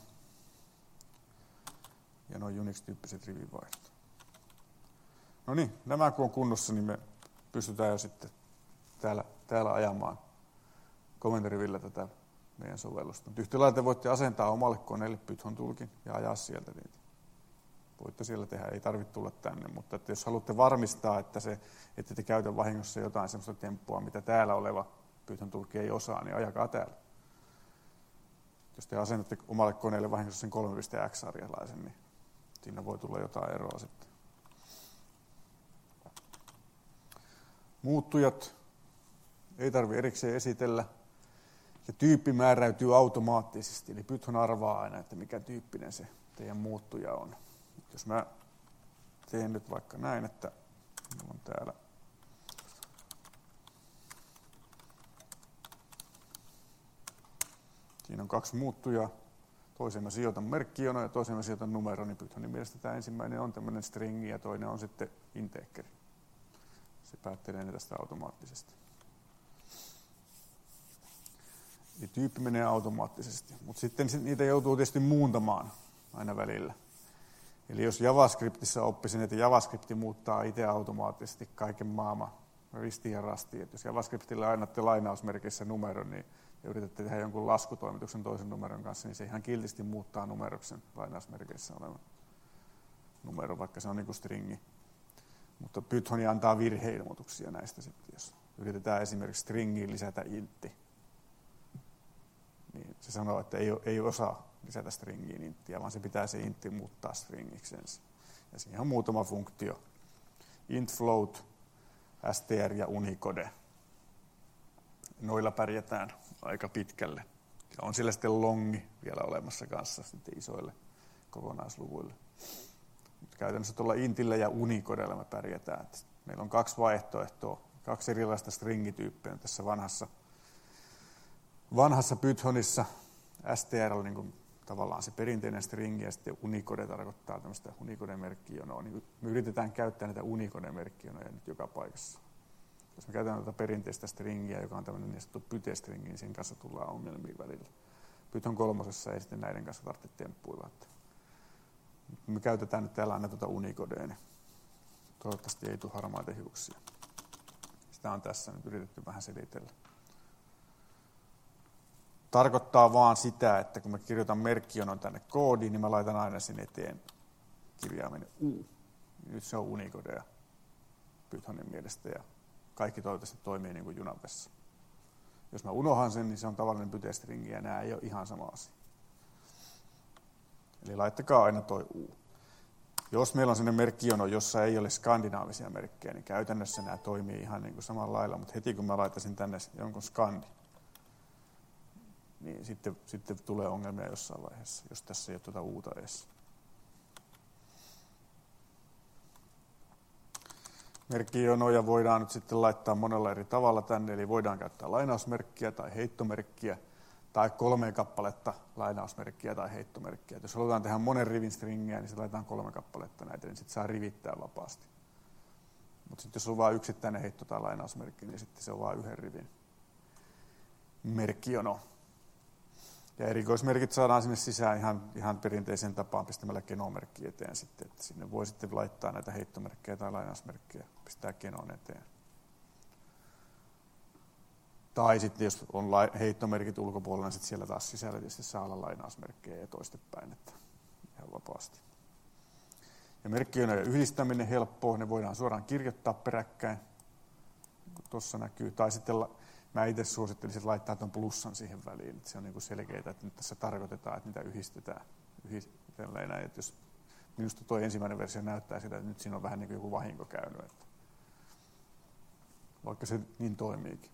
Ja nuo Unix-tyyppiset rivivaihdot. No niin, nämä kun on kunnossa, niin me pystytään jo sitten täällä, täällä ajamaan komentorivillä tätä meidän sovellusta. Mutta yhtä lailla te voitte asentaa omalle koneelle Python-tulkin ja ajaa sieltä niitä. Voitte siellä tehdä, ei tarvitse tulla tänne, mutta että jos haluatte varmistaa, että, se, että te käytä vahingossa jotain sellaista temppua, mitä täällä oleva Python-tulkki ei osaa, niin ajakaa täällä. Jos te asennatte omalle koneelle vahingossa sen kolme piste x-sarjalaisen, niin siinä voi tulla jotain eroa sitten. Muuttujat ei tarvitse erikseen esitellä. Ja tyyppi määräytyy automaattisesti, eli Python arvaa aina, että mikä tyyppinen se teidän muuttuja on. Jos mä teen nyt vaikka näin, että on täällä siinä on kaksi muuttujaa. Toisen mä sijoitan merkkijona ja toisen mä sijoitan numero, niin Pythonin mielestä tämä ensimmäinen on tämmöinen stringi ja toinen on sitten integeri. Se päättelee ne tästä automaattisesti. Eli tyyppi menee automaattisesti, mutta sitten niitä joutuu tietysti muuntamaan aina välillä. Eli jos JavaScriptissa oppisin, että JavaScript muuttaa itse automaattisesti kaiken maailman ristiin ja rastiin. Että jos JavaScriptilla annatte lainausmerkissä numeron niin, ja yritätte tehdä jonkun laskutoimituksen toisen numeron kanssa, niin se ihan kiltisti muuttaa numeroksen lainausmerkeissä olevan numero, vaikka se on niin kuin stringi. Mutta Python antaa virheilmoituksia näistä sitten, jos yritetään esimerkiksi stringiin lisätä intti. Niin se sanoo, että ei, ei osaa lisätä stringiin inttiä, vaan se pitää se intti muuttaa stringiksi ensin. Ja siihen on muutama funktio. Int, float, str ja unicode. Noilla pärjätään aika pitkälle. Ja on siellä sitten longi vielä olemassa kanssa sitten isoille kokonaisluvuille. Mutta käytännössä tuolla intillä ja unicodella me pärjätään. Meillä on kaksi vaihtoehtoa, kaksi erilaista stringityyppiä tässä vanhassa, vanhassa Pythonissa. str on niin kuin tavallaan se perinteinen stringi ja sitten unicode tarkoittaa tämmöistä unicode-merkkijonoa. Niin me yritetään käyttää näitä unicode-merkkijonoja nyt joka paikassa. Jos me käytetään tätä perinteistä stringiä, joka on tämmöinen niin sanottu pyte-stringi, niin sen kanssa tullaan ongelmiin välillä. Python kolmosessa ei sitten näiden kanssa tarvitse temppuilla. Me käytetään nyt täällä aina tuota unicodea, niin toivottavasti ei tule harmaita hiuksia. Sitä on tässä nyt yritetty vähän selitellä. Tarkoittaa vaan sitä, että kun mä kirjoitan merkkijonon tänne koodiin, niin mä laitan aina sinne eteen kirjaimen U. Nyt se on unicodea Pythonin mielestä ja kaikki toivottavasti toimii niin kuin junapessa. Jos mä unohan sen, niin se on tavallinen pyte-stringi ja nämä ei ole ihan sama asia. Eli laittakaa aina toi U. Jos meillä on sellainen merkkijono, jossa ei ole skandinaavisia merkkejä, niin käytännössä nämä toimii ihan niin kuin samalla lailla, mutta heti kun mä laittaisin tänne jonkun skandi, niin sitten, sitten tulee ongelmia jossain vaiheessa, jos tässä ei ole tuota Uta edes. Merkkijonoja voidaan nyt sitten laittaa monella eri tavalla tänne, eli voidaan käyttää lainausmerkkiä tai heittomerkkiä, tai kolme kappaletta lainausmerkkiä tai heittomerkkiä. Et jos halutaan tehdä monen rivin stringiä, niin sitten laitetaan kolme kappaletta näitä, niin sitten saa rivittää vapaasti. Mutta sitten jos on vain yksittäinen heitto tai lainausmerkki, niin sitten se on vain yhden rivin merkkijono. Ja erikoismerkit saadaan sinne sisään ihan, ihan perinteisen tapaan pistämällä kenomerkki eteen sitten. Että sinne voi sitten laittaa näitä heittomerkkejä tai lainausmerkkejä, pistää kenon eteen. Tai sitten jos on heittomerkit ulkopuolella, niin sitten siellä taas sisällä tietysti saa olla lainausmerkkejä ja toistepäin, että ihan vapaasti. Ja merkkijonojen yhdistäminen helppoa, ne voidaan suoraan kirjoittaa peräkkäin, niin kuin tuossa näkyy. Tai sitten mä itse suosittelisin laittaa tuon plussan siihen väliin, että se on niin kuin selkeää, että nyt tässä tarkoitetaan, että niitä yhdistetään. Yhdistetään, että jos minusta tuo ensimmäinen versio näyttää sitä, että nyt siinä on vähän niin kuin joku vahinko käynyt, että vaikka se niin toimiikin.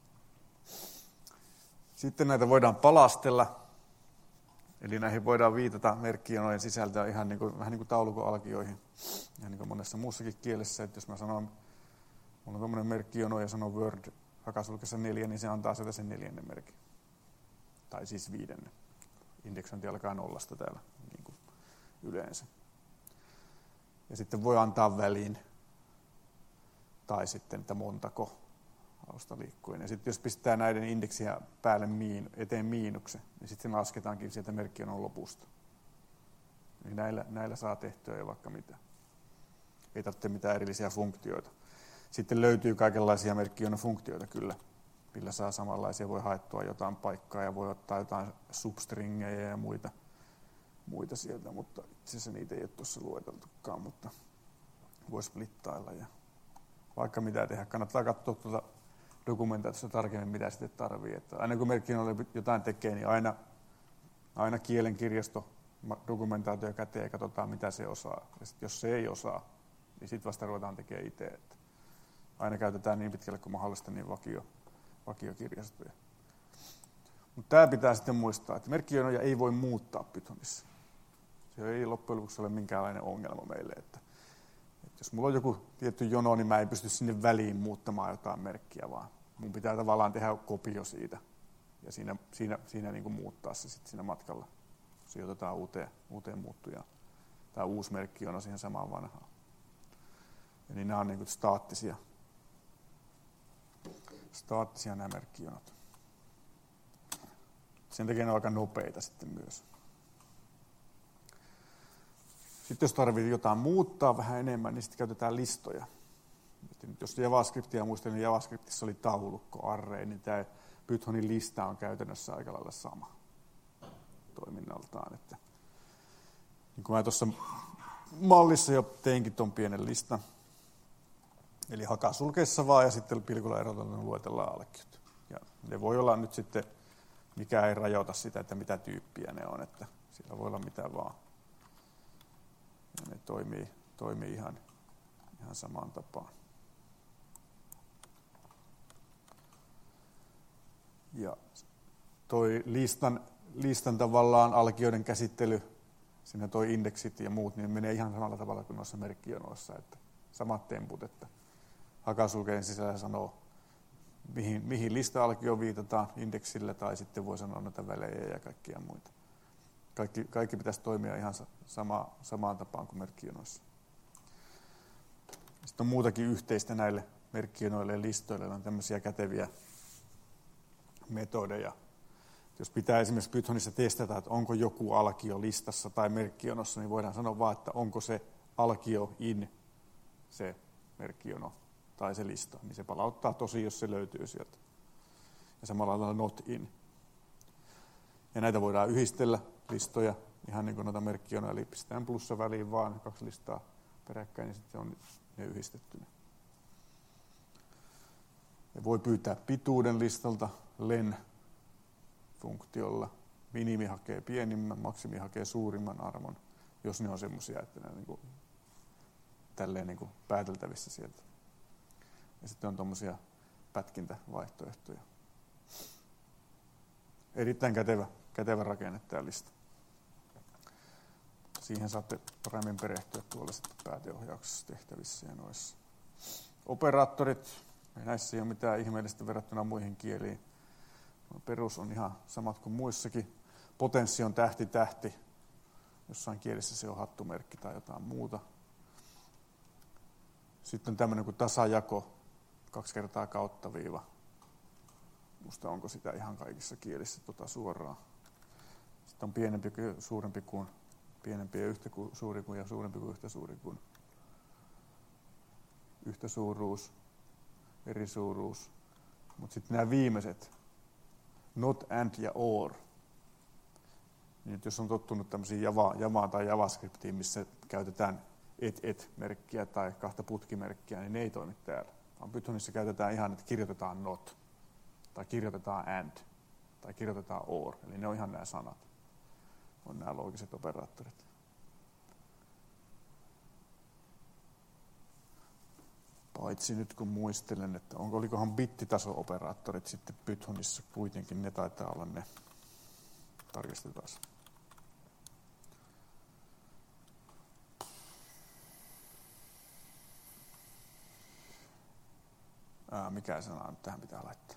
Sitten näitä voidaan palastella, eli näihin voidaan viitata merkkijonojen sisältöä ihan niin kuin, vähän niin kuin taulukon alkioihin, ihan niin kuin monessa muussakin kielessä, että jos mä sanon, mulla on tuommoinen merkkijono ja sanon Word hakasulkessa neljä, niin se antaa sieltä sen neljännen merkin, tai siis viidennen. Indeksointi alkaa nollasta täällä niin kuin yleensä. Ja sitten voi antaa väliin, tai sitten, että montako alusta liikkuen. Ja sitten jos pistää näiden indeksiä päälle miin, eteen miinuksen, niin sitten se lasketaankin sieltä merkkijonon lopusta. Niin näillä, näillä saa tehtyä jo vaikka mitä. Ei tarvitse mitään erillisiä funktioita. Sitten löytyy kaikenlaisia merkkijonon funktioita kyllä, millä saa samanlaisia. Voi haettua jotain paikkaa ja voi ottaa jotain substringejä ja muita, muita sieltä, mutta itse asiassa niitä ei ole tuossa lueteltukaan, mutta voi splittailla ja vaikka mitä tehdä. Kannattaa katsoa tuota dokumentaatiossa tarkemmin, mitä sitten tarvii. Että aina kun merkkijonolle jotain tekee, niin aina, aina kielen kirjasto dokumentaatio käteen ja katsotaan, mitä se osaa. Ja sit jos se ei osaa, niin sitten vasta ruvetaan tekemään itse. Että aina käytetään niin pitkälle kuin mahdollista niin vakio, vakiokirjastoja. Mutta tämä pitää sitten muistaa, että merkkijonoja ei voi muuttaa Pythonissa. Se ei loppujen lopuksi ole minkäänlainen ongelma meille. Että, että jos mulla on joku tietty jono, niin mä en pysty sinne väliin muuttamaan jotain merkkiä, vaan mun pitää tavallaan tehdä kopio siitä ja siinä, siinä, siinä niin kuin muuttaa se sitten siinä matkalla. Sijoitetaan uuteen, uuteen muuttujaan. Tämä uusi merkkijono siihen samaan vanhaan. Eli nämä on niin kuin staattisia. Staattisia nämä merkkijonot. Sen takia ne on aika nopeita sitten myös. Sitten jos tarvitsee jotain muuttaa vähän enemmän, niin sitten käytetään listoja. Nyt jos JavaScriptia muistelin, niin JavaScriptissa oli taulukko, array, niin tämä Pythonin lista on käytännössä aika lailla sama toiminnaltaan. Että, niin kuin mä tuossa mallissa jo teinkin tuon pienen listan. Eli hakasulkeessa vaan ja sitten pilkulla erotellaan luetellaan alkiot. Ja ne voi olla nyt sitten, mikä ei rajoita sitä, että mitä tyyppiä ne on, että siellä voi olla mitä vaan. Ja ne toimii, toimii ihan, ihan samaan tapaan. Ja toi listan, listan tavallaan alkioiden käsittely, siinä toi indeksit ja muut, niin menee ihan samalla tavalla kuin noissa merkkijonoissa, että samat temput, että hakasulkeen sisällä sanoo, mihin, mihin lista-alkioon viitataan indeksillä, tai sitten voi sanoa näitä välejä ja kaikkia muita. Kaikki, kaikki pitäisi toimia ihan sama, samaan tapaan kuin merkkijonoissa. Sitten on muutakin yhteistä näille merkkijonoille ja listoille, on tämmöisiä käteviä metodeja. Jos pitää esimerkiksi Pythonissa testata, että onko joku alkio listassa tai merkkijonossa, niin voidaan sanoa vaan, että onko se alkio in se merkkijono tai se lista, niin se palauttaa tosi, jos se löytyy sieltä. Ja samalla lailla not in. Ja näitä voidaan yhdistellä listoja, ihan niin kuin noita merkkijonoja, eli pistetään plussa väliin vaan kaksi listaa peräkkäin, niin sitten on ne yhdistettynä. Ja voi pyytää pituuden listalta len-funktiolla. Minimi hakee pienimmän, maksimi hakee suurimman arvon, jos ne on semmoisia, että ne on niin kuin, tälleen niin kuin pääteltävissä sieltä. Ja sitten on tuommoisia pätkintävaihtoehtoja. Erittäin kätevä, kätevä rakenne tämä lista. Siihen saatte paremmin perehtyä tuolla sitten pääteohjauksessa tehtävissä ja noissa. Operaattorit, näissä ei ole mitään ihmeellistä verrattuna muihin kieliin. Perus on ihan samat kuin muissakin. Potenssi on tähti, tähti. Jossain kielissä se on hattumerkki tai jotain muuta. Sitten on tämmöinen kuin tasajako, kaksi kertaa kautta viiva. Musta onko sitä ihan kaikissa kielissä tota suoraan. Sitten on pienempi kuin suurempi kuin, pienempi ja yhtä suuri kuin ja suurempi kuin yhtä suuri kuin. Yhtä suuruus, eri suuruus. Mutta sitten nämä viimeiset, not, and ja or. Niin jos on tottunut tämmöisiin Java, Javaan tai JavaScriptiin, missä käytetään et-et-merkkiä tai kahta putkimerkkiä, niin ne ei toimi täällä. Vaan Pythonissa käytetään ihan, että kirjoitetaan not, tai kirjoitetaan and, tai kirjoitetaan or. Eli ne on ihan nämä sanat. On nämä loogiset operaattorit. Paitsi nyt kun muistelen, että onko, olikohan bittitaso-operaattorit sitten Pythonissa kuitenkin, ne taitaa olla ne. Tarkistetaan. Ää, mikä sana nyt tähän pitää laittaa?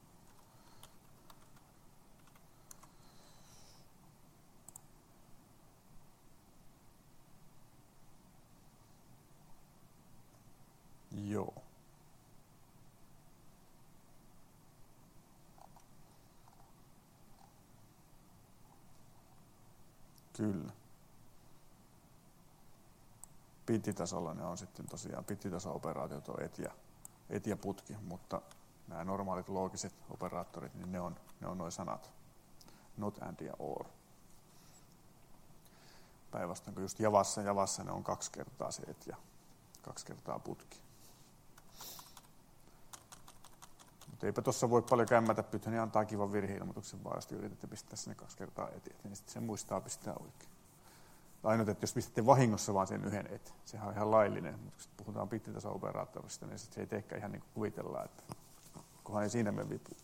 Joo. Kyllä. Bittitasolla ne on sitten tosiaan, bittitaso-operaatiot on et ja, et ja putki, mutta nämä normaalit loogiset operaattorit, niin ne on, ne on noin sanat. Not, and ja or. Päinvastoin kun just Javassa, Javassa ne on kaksi kertaa se et ja kaksi kertaa putki. Mutta eipä tuossa voi paljon kämmätä, Python antaa kivan virhe-ilmoituksen vaan, jos yritätte pistää sinne kaksi kertaa et, niin sitten sen muistaa pistää oikein. Ainut, että jos pistätte vahingossa vaan sen yhden et, sehän on ihan laillinen, mutta kun puhutaan bittitaso-operaattorista, niin se ei teekään ihan niin kuin kuvitellaan, että kunhan ei siinä mene vipu.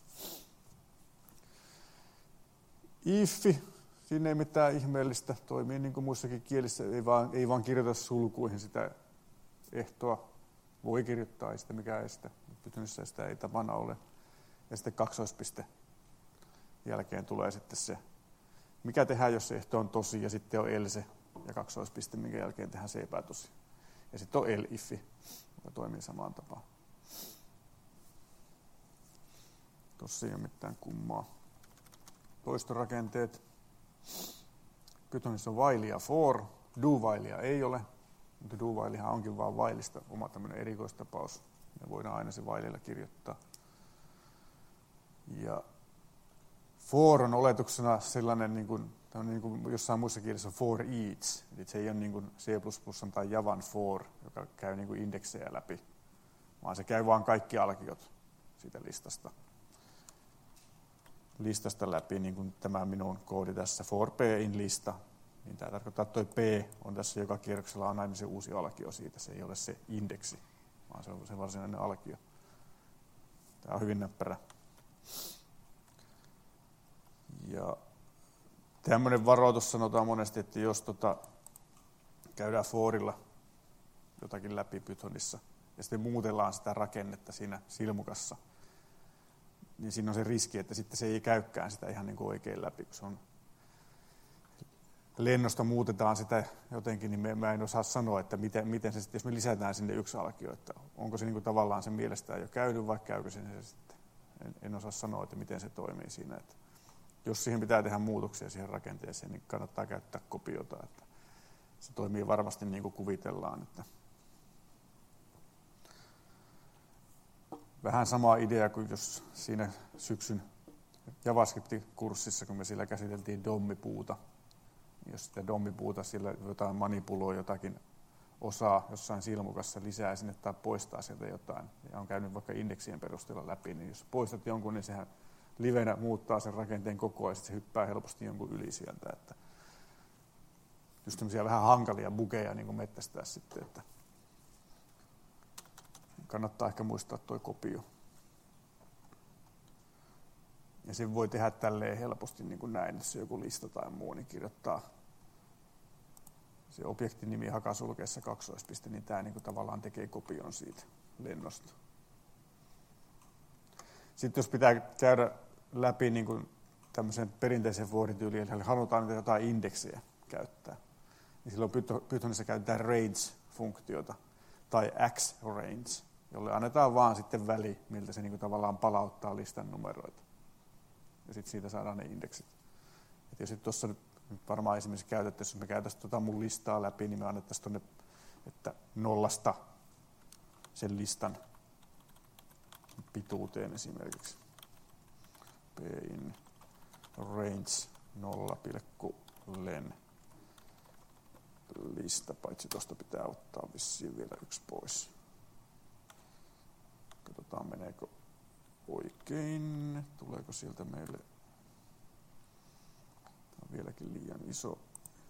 If, siinä ei mitään ihmeellistä, toimii niin kuin muissakin kielissä, ei vaan, ei vaan kirjoita sulkuihin sitä ehtoa. Voi kirjoittaa, ei sitä mikään estä. Pythonissa sitä ei tapana ole. Ja sitten kaksoispiste jälkeen tulee sitten se, mikä tehdään, jos se ehto on tosi, ja sitten on else ja kaksoispiste, minkä jälkeen tehdään se epätosi. Ja sitten on elifi, joka toimii samaan tapaan. Tuossa ei ole mitään kummaa. toistorakenteet. Pythonissa on while ja for. Do-whilea ei ole, mutta do-whilehan onkin vaan whileista oma tämmöinen erikoistapaus. Me voidaan aina se whileilla kirjoittaa. Ja for on oletuksena sellainen, niin kuin, niin kuin jossain muissa kielissä on for each. Eli se ei ole niin kuin C plus plus tai Javan for, joka käy niin kuin indeksejä läpi, vaan se käy vaan kaikki alkiot siitä listasta. listasta läpi, niin kuin tämä minun koodi tässä, for p in lista. Niin tämä tarkoittaa, että tuo p on tässä joka kierroksella on aina se uusi alkio siitä. Se ei ole se indeksi, vaan se on se varsinainen alkio. Tämä on hyvin näppärä. Ja tämmöinen varoitus sanotaan monesti, että jos tota, käydään forilla jotakin läpi Pythonissa ja sitten muutellaan sitä rakennetta siinä silmukassa, niin siinä on se riski, että sitten se ei käykään sitä ihan niin kuin oikein läpi, kun se on lennosta muutetaan sitä jotenkin, niin mä en osaa sanoa, että miten, miten se sitten, jos me lisätään sinne yksi alkio, että onko se niin kuin tavallaan se mielestään jo käynyt, vai käykö se sitten. En, en osaa sanoa, että miten se toimii siinä. Että jos siihen pitää tehdä muutoksia siihen rakenteeseen, niin kannattaa käyttää kopiota, että se toimii varmasti niin kuin kuvitellaan. Että vähän sama idea kuin jos siinä syksyn JavaScript-kurssissa, kun me siellä käsiteltiin dommipuuta. Jos sitä dommipuuta sillä jotain manipuloi jotakin osaa jossain silmukassa lisää sinne tai poistaa sieltä jotain, ja on käynyt vaikka indeksien perusteella läpi, niin jos poistat jonkun, niin sehän livenä muuttaa sen rakenteen kokoa, ja sitten se hyppää helposti jonkun yli sieltä. Että just tämmöisiä vähän hankalia bugeja niin kuin mettästää sitten, että kannattaa ehkä muistaa tuo kopio. Ja sen voi tehdä tälleen helposti niin kuin näin, jos joku lista tai muu, niin kirjoittaa se objektinimi hakasulkeessa kaksoispiste, niin tämä niin kuin tavallaan tekee kopion siitä lennosta. Sitten jos pitää käydä läpi niin kuin tämmöisen perinteisen for-tyyliin, eli halutaan jotain indeksejä käyttää, niin silloin Pythonissa käytetään range-funktiota tai x-range, jolle annetaan vaan sitten väli, miltä se niin kuin tavallaan palauttaa listan numeroita. Ja sitten siitä saadaan ne indeksit. Et jos tuossa nyt varmaan esimerkiksi käytettäisiin, jos me käytäisiin tuota mun listaa läpi, niin me annettaisiin tuonne, että nollasta sen listan pituuteen esimerkiksi. P in range nolla pilkku len lista, paitsi tuosta pitää ottaa vissiin vielä yksi pois. Katsotaan meneekö oikein, tuleeko sieltä meille, tämä on vieläkin liian iso.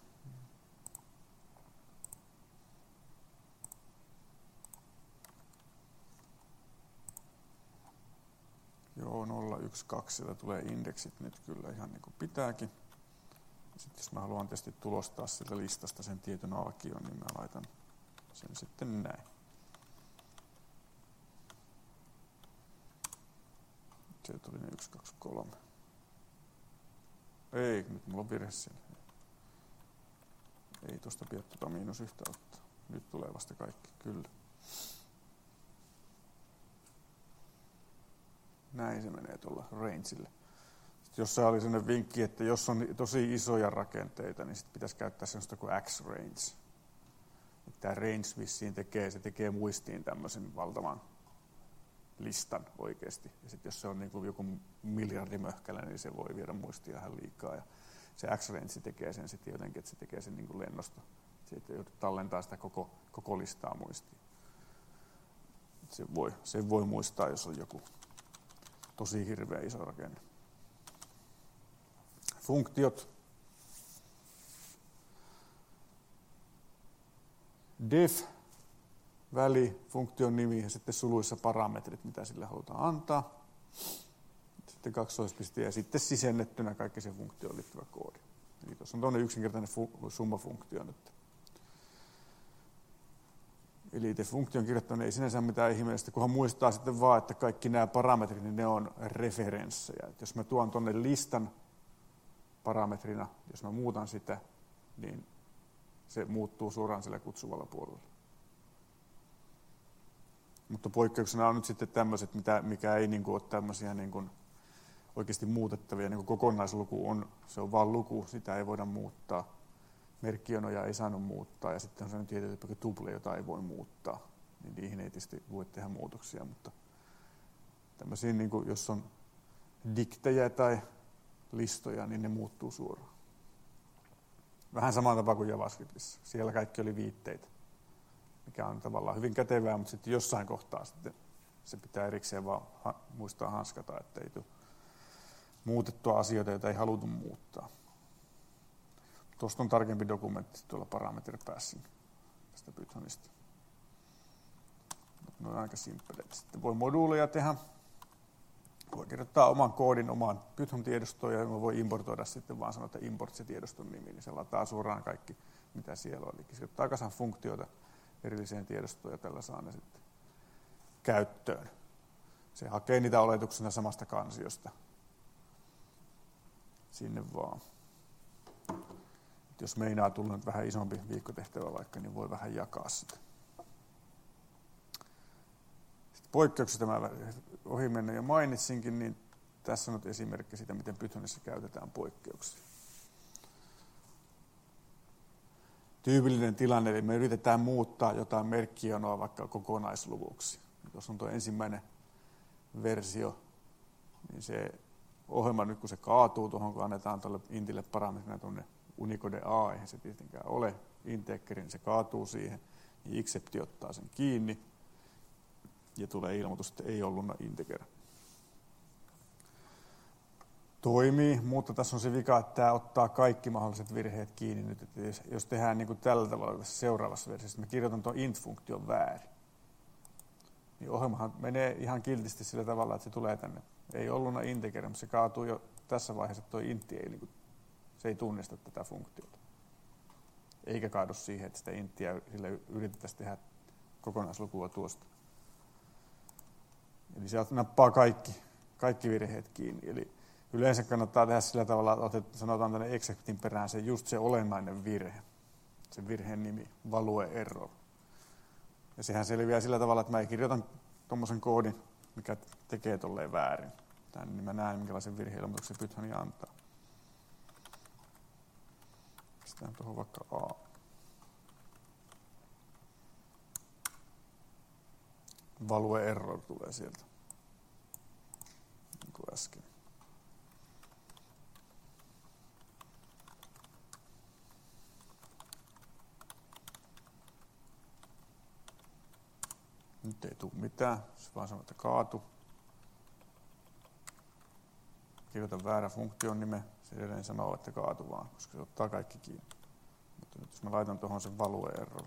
Joo, nolla yksi kaksi, sieltä tulee indeksit nyt kyllä ihan niin kuin pitääkin. Sitten jos mä haluan tietysti tulostaa sieltä listasta sen tietyn alkion, niin mä laitan sen sitten näin. Sieltä tuli ne yksi, kaksi, kolme. Ei, nyt mulla on virhe siellä. Ei tuosta pidä tuota miinus yhtä ottaa. Nyt tulee vasta kaikki, kyllä. Näin se menee tuolla rangeille. Sitten jossain oli sellainen vinkki, että jos on tosi isoja rakenteita, niin sitten pitäisi käyttää sellaista kuin x-range. Tämä range vissiin tekee, se tekee muistiin tämmöisen valtavan listan oikeasti. Ja sitten jos se on niin kuin joku miljardimöhkälä, niin se voi viedä muistia ihan liikaa. Ja se x-range tekee sen sitten jotenkin, että se tekee sen niin kuin lennosta. Sitten joudut tallentaa sitä koko, koko listaa muistiin. Se voi, se voi muistaa, jos on joku tosi hirveä iso rakenne. Funktiot. Def, väli, funktion nimi ja sitten suluissa parametrit, mitä sille halutaan antaa. Sitten kaksoispiste ja sitten sisennettynä kaikki se funktioon liittyvä koodi. Eli tuossa on tuollainen yksinkertainen fu- summafunktio nyt. Eli te funktion kirjoittaminen ei sinänsä mitään ihmeellistä, kunhan muistaa sitten vaan, että kaikki nämä parametrit, niin ne on referenssejä. Et jos mä tuon tuonne listan parametrina, jos mä muutan sitä, niin se muuttuu suoraan sillä kutsuvalla puolella. Mutta poikkeuksena on nyt sitten tämmöiset, mikä ei niin kuin ole tämmöisiä niin kuin oikeasti muutettavia. Niin kokonaisluku on, se on vain luku, sitä ei voida muuttaa. Merkkionoja ei saanut muuttaa ja sitten on sellainen tietty tuple, jota ei voi muuttaa. Niin niihin ei tietysti voi tehdä muutoksia, mutta tämmöisiin, niin kuin, jos on diktejä tai listoja, niin ne muuttuu suoraan. Vähän samaan tapaan kuin JavaScriptissa. Siellä kaikki oli viitteitä, mikä on tavallaan hyvin kätevää, mutta sitten jossain kohtaa sitten se pitää erikseen vaan ha- muistaa hanskata, että ei tule muutettua asioita, joita ei haluttu muuttaa. Tuosta on tarkempi dokumentti tuolla parameter passing tästä Pythonista. Ne on aika simppeleitä. Sitten voi moduuleja tehdä. Voi kirjoittaa oman koodin omaan Python-tiedostoon ja voi importoida sitten vaan sanoa, että import se tiedoston nimi, niin se lataa suoraan kaikki, mitä siellä on. Eli kirjoittaa kasan funktioita erilliseen tiedostoon ja tällä saa ne sitten käyttöön. Se hakee niitä oletuksena samasta kansiosta. Sinne vaan. Et jos meinaa tulla nyt vähän isompi viikkotehtävä vaikka, niin voi vähän jakaa sitä. Sitten poikkeuksista mä ohi mennä jo mainitsinkin, niin tässä on nyt esimerkki siitä, miten Pythonissa käytetään poikkeuksia. Tyypillinen tilanne, eli me yritetään muuttaa jotain merkkionoa vaikka kokonaisluvuksi. Tuossa on tuo ensimmäinen versio, niin se ohjelma nyt kun se kaatuu tuohon, kun annetaan tuolle intille parametrina tuonne Unicode A, eihän se tietenkään ole integeri, niin se kaatuu siihen, niin excepti ottaa sen kiinni ja tulee ilmoitus, että ei ollut integer. Toimii, mutta tässä on se vika, että tämä ottaa kaikki mahdolliset virheet kiinni nyt, että jos, jos tehdään niin kuin tällä tavalla tässä seuraavassa versiossa, mä kirjoitan tuon int-funktion väärin, niin ohjelmahan menee ihan kiltisti sillä tavalla, että se tulee tänne. Ei ollut integer, mutta se kaatuu jo tässä vaiheessa, että tuo intti ei, niin kuin, se ei tunnista tätä funktiota. Eikä kaadu siihen, että sitä inttiä sille yritettäisiin tehdä kokonaislukua tuosta. Eli sieltä nappaa kaikki, kaikki virheet kiinni. Eli yleensä kannattaa tehdä sillä tavalla, että sanotaan tänne exceptin perään se just se olennainen virhe. Se virheen nimi, value error. Ja sehän selviää sillä tavalla, että mä kirjoitan tuommoisen koodin, mikä tekee tolleen väärin. Tän, niin mä näen, minkälaisen virhe-ilmoituksen Python antaa. Pistetään tuohon vaikka A. Value error tulee sieltä. Niin kuin äsken. Nyt ei tule mitään, se vaan sanoo, että kaatu. Kirjoitan väärä funktion nime, se edelleen sanoo, että kaatu vaan, koska se ottaa kaikki kiinni. Mutta nyt jos mä laitan tuohon sen value error,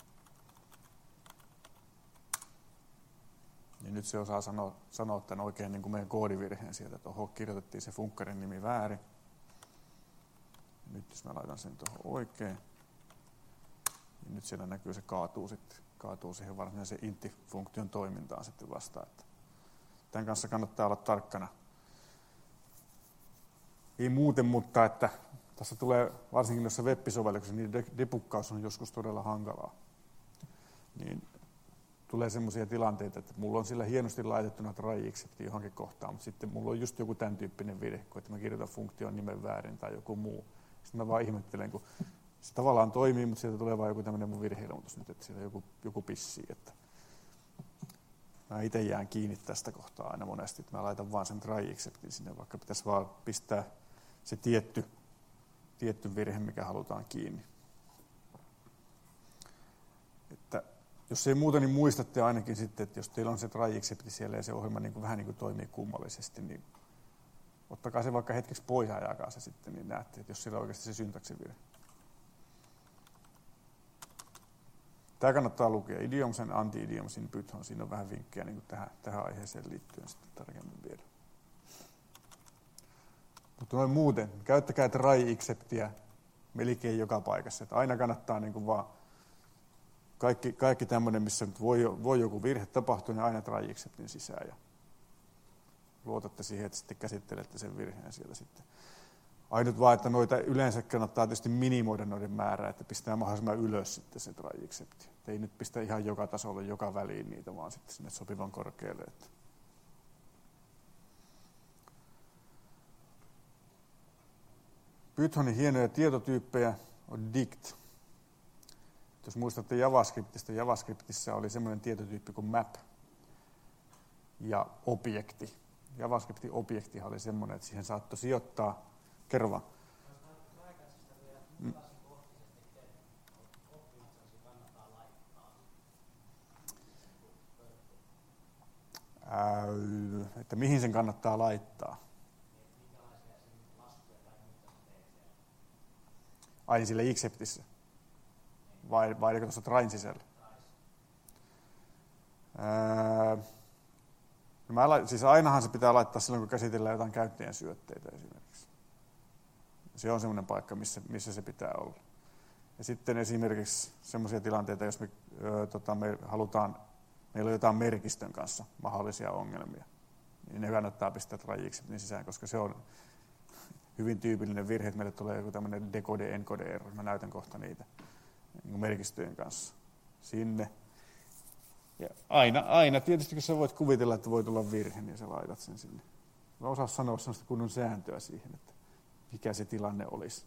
niin nyt se osaa sanoa, sanoa tämän oikein niin kuin meidän koodivirheen sieltä, että oho, kirjoitettiin se funkkarin nimi väärin. Nyt jos mä laitan sen tuohon oikein, niin nyt siellä näkyy se kaatuu sitten. Kaatuu siihen varsinaisen intti-funktion toimintaan sitten vasta. Että tämän kanssa kannattaa olla tarkkana. Ei muuten, mutta että tässä tulee, varsinkin noissa web-sovelluksissa, niin debuggaus on joskus todella hankalaa. Niin tulee semmoisia tilanteita, että mulla on sillä hienosti laitettuna try excepti johonkin kohtaan, mutta sitten mulla on just joku tämän tyyppinen virhe, että mä kirjoitan funktion nimen väärin tai joku muu. Sitten mä vaan ihmettelen, kun se tavallaan toimii, mutta sieltä tulee vaan joku tämmöinen mun virhe-ilmoitus nyt, että siellä joku, joku pissii. Että mä itse jään kiinni tästä kohtaa aina monesti, että mä laitan vaan sen try exceptin sinne, vaikka pitäisi vaan pistää se tietty, tietty virhe, mikä halutaan kiinni. Että jos ei muuta, niin muistatte ainakin sitten, että jos teillä on se try excepti siellä ja se ohjelma niin kuin vähän niin kuin toimii kummallisesti, niin ottakaa se vaikka hetkeksi pois ja ajakaa se sitten, niin näette, että jos siellä on oikeasti se syntaksivirhe. Tämä kannattaa lukea. Idiomsin, anti-idiomsin, Python. Siinä on vähän vinkkejä niin tähän, tähän aiheeseen liittyen sitten tarkemmin vielä. Mutta noin muuten, käyttäkää try exceptiä melkein joka paikassa. Että aina kannattaa niin kuin vaan kaikki, kaikki tämmöinen, missä nyt voi, voi joku virhe tapahtua, niin aina try exceptin sisään. Ja luotatte siihen, että sitten käsittelette sen virheen siellä sitten. Ainut vaan, että noita yleensä kannattaa tietysti minimoida noiden määrää, että pistää mahdollisimman ylös sitten se try excepti. Ei nyt pistä ihan joka tasolle, joka väliin niitä, vaan sitten sinne sopivan korkealle. Että Pythonin hienoja tietotyyppejä on dict. Jos muistatte JavaScriptista, JavaScriptissa oli semmoinen tietotyyppi kuin map ja objekti. JavaScriptin objektihan oli semmoinen, että siihen saattoi sijoittaa, kerro vaan. Mm. Äh, että mihin sen kannattaa laittaa. Ai niin sille Exceptissä? Vai, vai oliko tuossa train sisällä? Ää, no mä, siis ainahan se pitää laittaa silloin, kun käsitellään jotain käyttäjän syötteitä esimerkiksi. Se on semmoinen paikka, missä, missä se pitää olla. Ja sitten esimerkiksi semmoisia tilanteita, jos me, ö, tota, me halutaan, meillä on jotain merkistön kanssa mahdollisia ongelmia, niin ne kannattaa pistää train Exceptin sisään, koska se on hyvin tyypillinen virhe, että meille tulee joku tämmöinen decode-encode-error. Mä näytän kohta niitä niin merkistöjen kanssa sinne. Ja aina, aina tietysti, kun sä voit kuvitella, että voi tulla virhe, niin sä laitat sen sinne. Mä osaan sanoa sellaista kunnon sääntöä siihen, että mikä se tilanne olisi.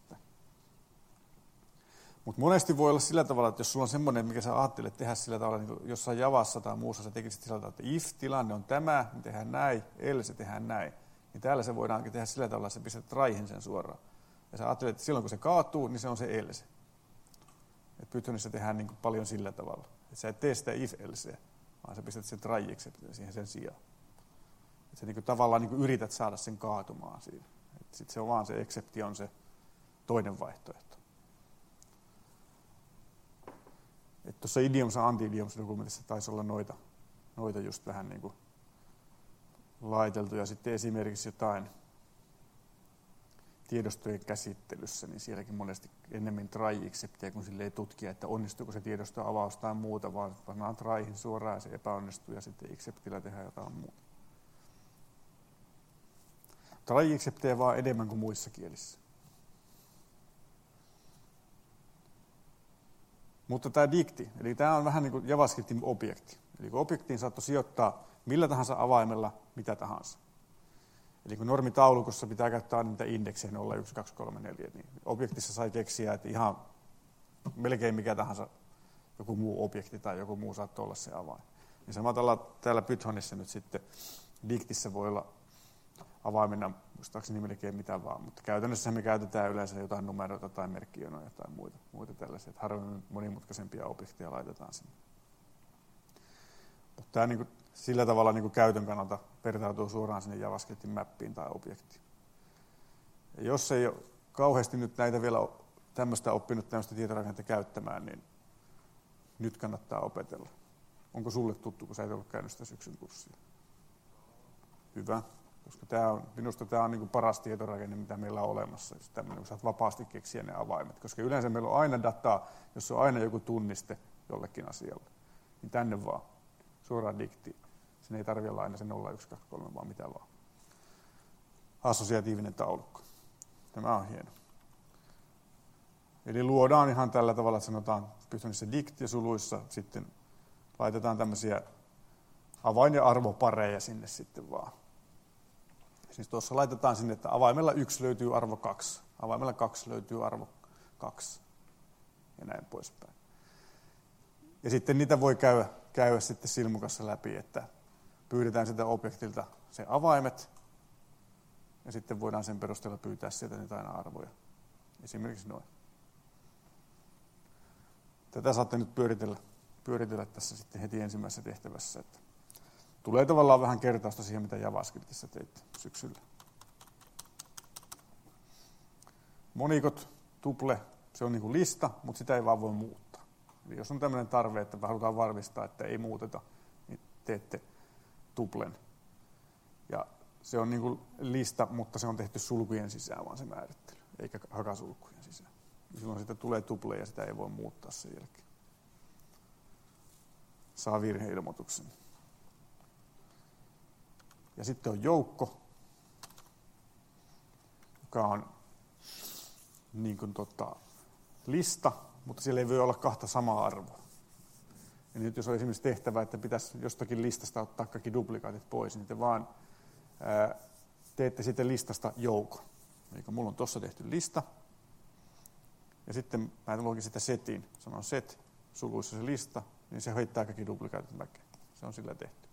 Mutta monesti voi olla sillä tavalla, että jos sulla on semmoinen, mikä sä ajattelet tehdä sillä tavalla, niin kuin jossain Javassa tai muussa, sä tekisit sillä tavalla, että if-tilanne on tämä, niin tehdään näin, else tehdään näin. Niin täällä se voidaankin tehdä sillä tavalla, että sä pistät traihin sen suoraan. Ja sä ajattelet, että silloin kun se kaatuu, niin se on se else. Et Pythonissa tehdään niin kuin paljon sillä tavalla. Että sä et tee sitä if-elseä, vaan sä pistät sen try exceptin siihen sen sijaan. Että sä niin kuin tavallaan niin kuin yrität saada sen kaatumaan siinä. Sitten se on vaan se excepti on se toinen vaihtoehto. Tuossa idioms- ja anti-idioms-dokumentissa taisi olla noita, noita just vähän niin kuin laiteltu. Ja sitten esimerkiksi jotain tiedostojen käsittelyssä, niin sielläkin monesti ennemmin try exceptiä, kun sille ei tutkia, että onnistuuko se tiedosto avaus tai muuta, vaan pannaan tryhin suoraan ja se epäonnistuu ja sitten exceptillä tehdään jotain muuta. Try exceptiä vaan enemmän kuin muissa kielissä. Mutta tämä dicti, eli tämä on vähän niin kuin JavaScriptin objekti. Eli kun objektiin saattoi sijoittaa millä tahansa avaimella mitä tahansa. Eli kun normitaulukossa pitää käyttää niitä indeksejä nolla, yksi, kaksi, kolme, neljä, niin objektissa sai keksiä, että ihan melkein mikä tahansa joku muu objekti tai joku muu saattoi olla se avain. Ja samalla tavalla täällä Pythonissa nyt sitten dictissä voi olla avaimena, muistaakseni melkein mitä vaan, mutta käytännössä me käytetään yleensä jotain numeroita tai merkkijonoja tai muita, muita tällaisia, että harvemmin monimutkaisempia objekteja laitetaan sinne. Mutta tämä niin kuin, sillä tavalla niin kuin käytön kannalta vertautuu suoraan sinne JavaScriptin mappiin tai objektiin. Ja jos ei ole kauheasti nyt näitä vielä tämmöistä oppinut tämmöistä tietorakennetta käyttämään, niin nyt kannattaa opetella. Onko sulle tuttu, kun sä et ole käynyt sitä syksyn kurssia? Hyvä. Koska tämä on, minusta tämä on niin kuin paras tietorakenne, mitä meillä on olemassa, jos tämmöinen, kun saat vapaasti keksiä ne avaimet. Koska yleensä meillä on aina dataa, jos on aina joku tunniste jollekin asialle, niin tänne vaan, suoraan diktiin. Sen ei tarvitse olla aina se nolla, yksi, kaksi, kolme, vaan mitä vaan. Assosiatiivinen taulukko. Tämä on hieno. Eli luodaan ihan tällä tavalla, että sanotaan Pythonissa dict ja suluissa sitten laitetaan tämmöisiä avain- ja arvopareja sinne sitten vaan. Siis tuossa laitetaan sinne, että avaimella yksi löytyy arvo kaksi, avaimella kaksi löytyy arvo kaksi ja näin poispäin. Ja sitten niitä voi käydä, käydä sitten silmukassa läpi, että pyydetään sitä objektilta se avaimet ja sitten voidaan sen perusteella pyytää sieltä niitä aina arvoja. Esimerkiksi noin. Tätä saatte nyt pyöritellä, pyöritellä tässä sitten heti ensimmäisessä tehtävässä, että tulee tavallaan vähän kertausta siihen, mitä JavaScriptissa teitte syksyllä. Monikot, tuple, se on niin kuin lista, mutta sitä ei vaan voi muuttaa. Eli jos on tämmöinen tarve, että halutaan varmistaa, että ei muuteta, niin teette tuplen. Ja se on niin kuin lista, mutta se on tehty sulkujen sisään vaan se määrittely, eikä hakasulkujen sisään. Ja silloin siitä tulee tuple ja sitä ei voi muuttaa sen jälkeen. Saa virheilmoituksen. Ja sitten on joukko, joka on niin kuin tota, lista, mutta siellä ei voi olla kahta samaa arvoa. Ja nyt jos on esimerkiksi tehtävä, että pitäisi jostakin listasta ottaa kaikki duplikaatit pois, niin te vaan ää, teette sitten listasta joukon. Eli mulla on tuossa tehty lista. Ja sitten mä luokin sitä setin, sanon set, suluissa se lista, niin se heittää kaikki duplikaatit väkeen. Se on sillä tehty.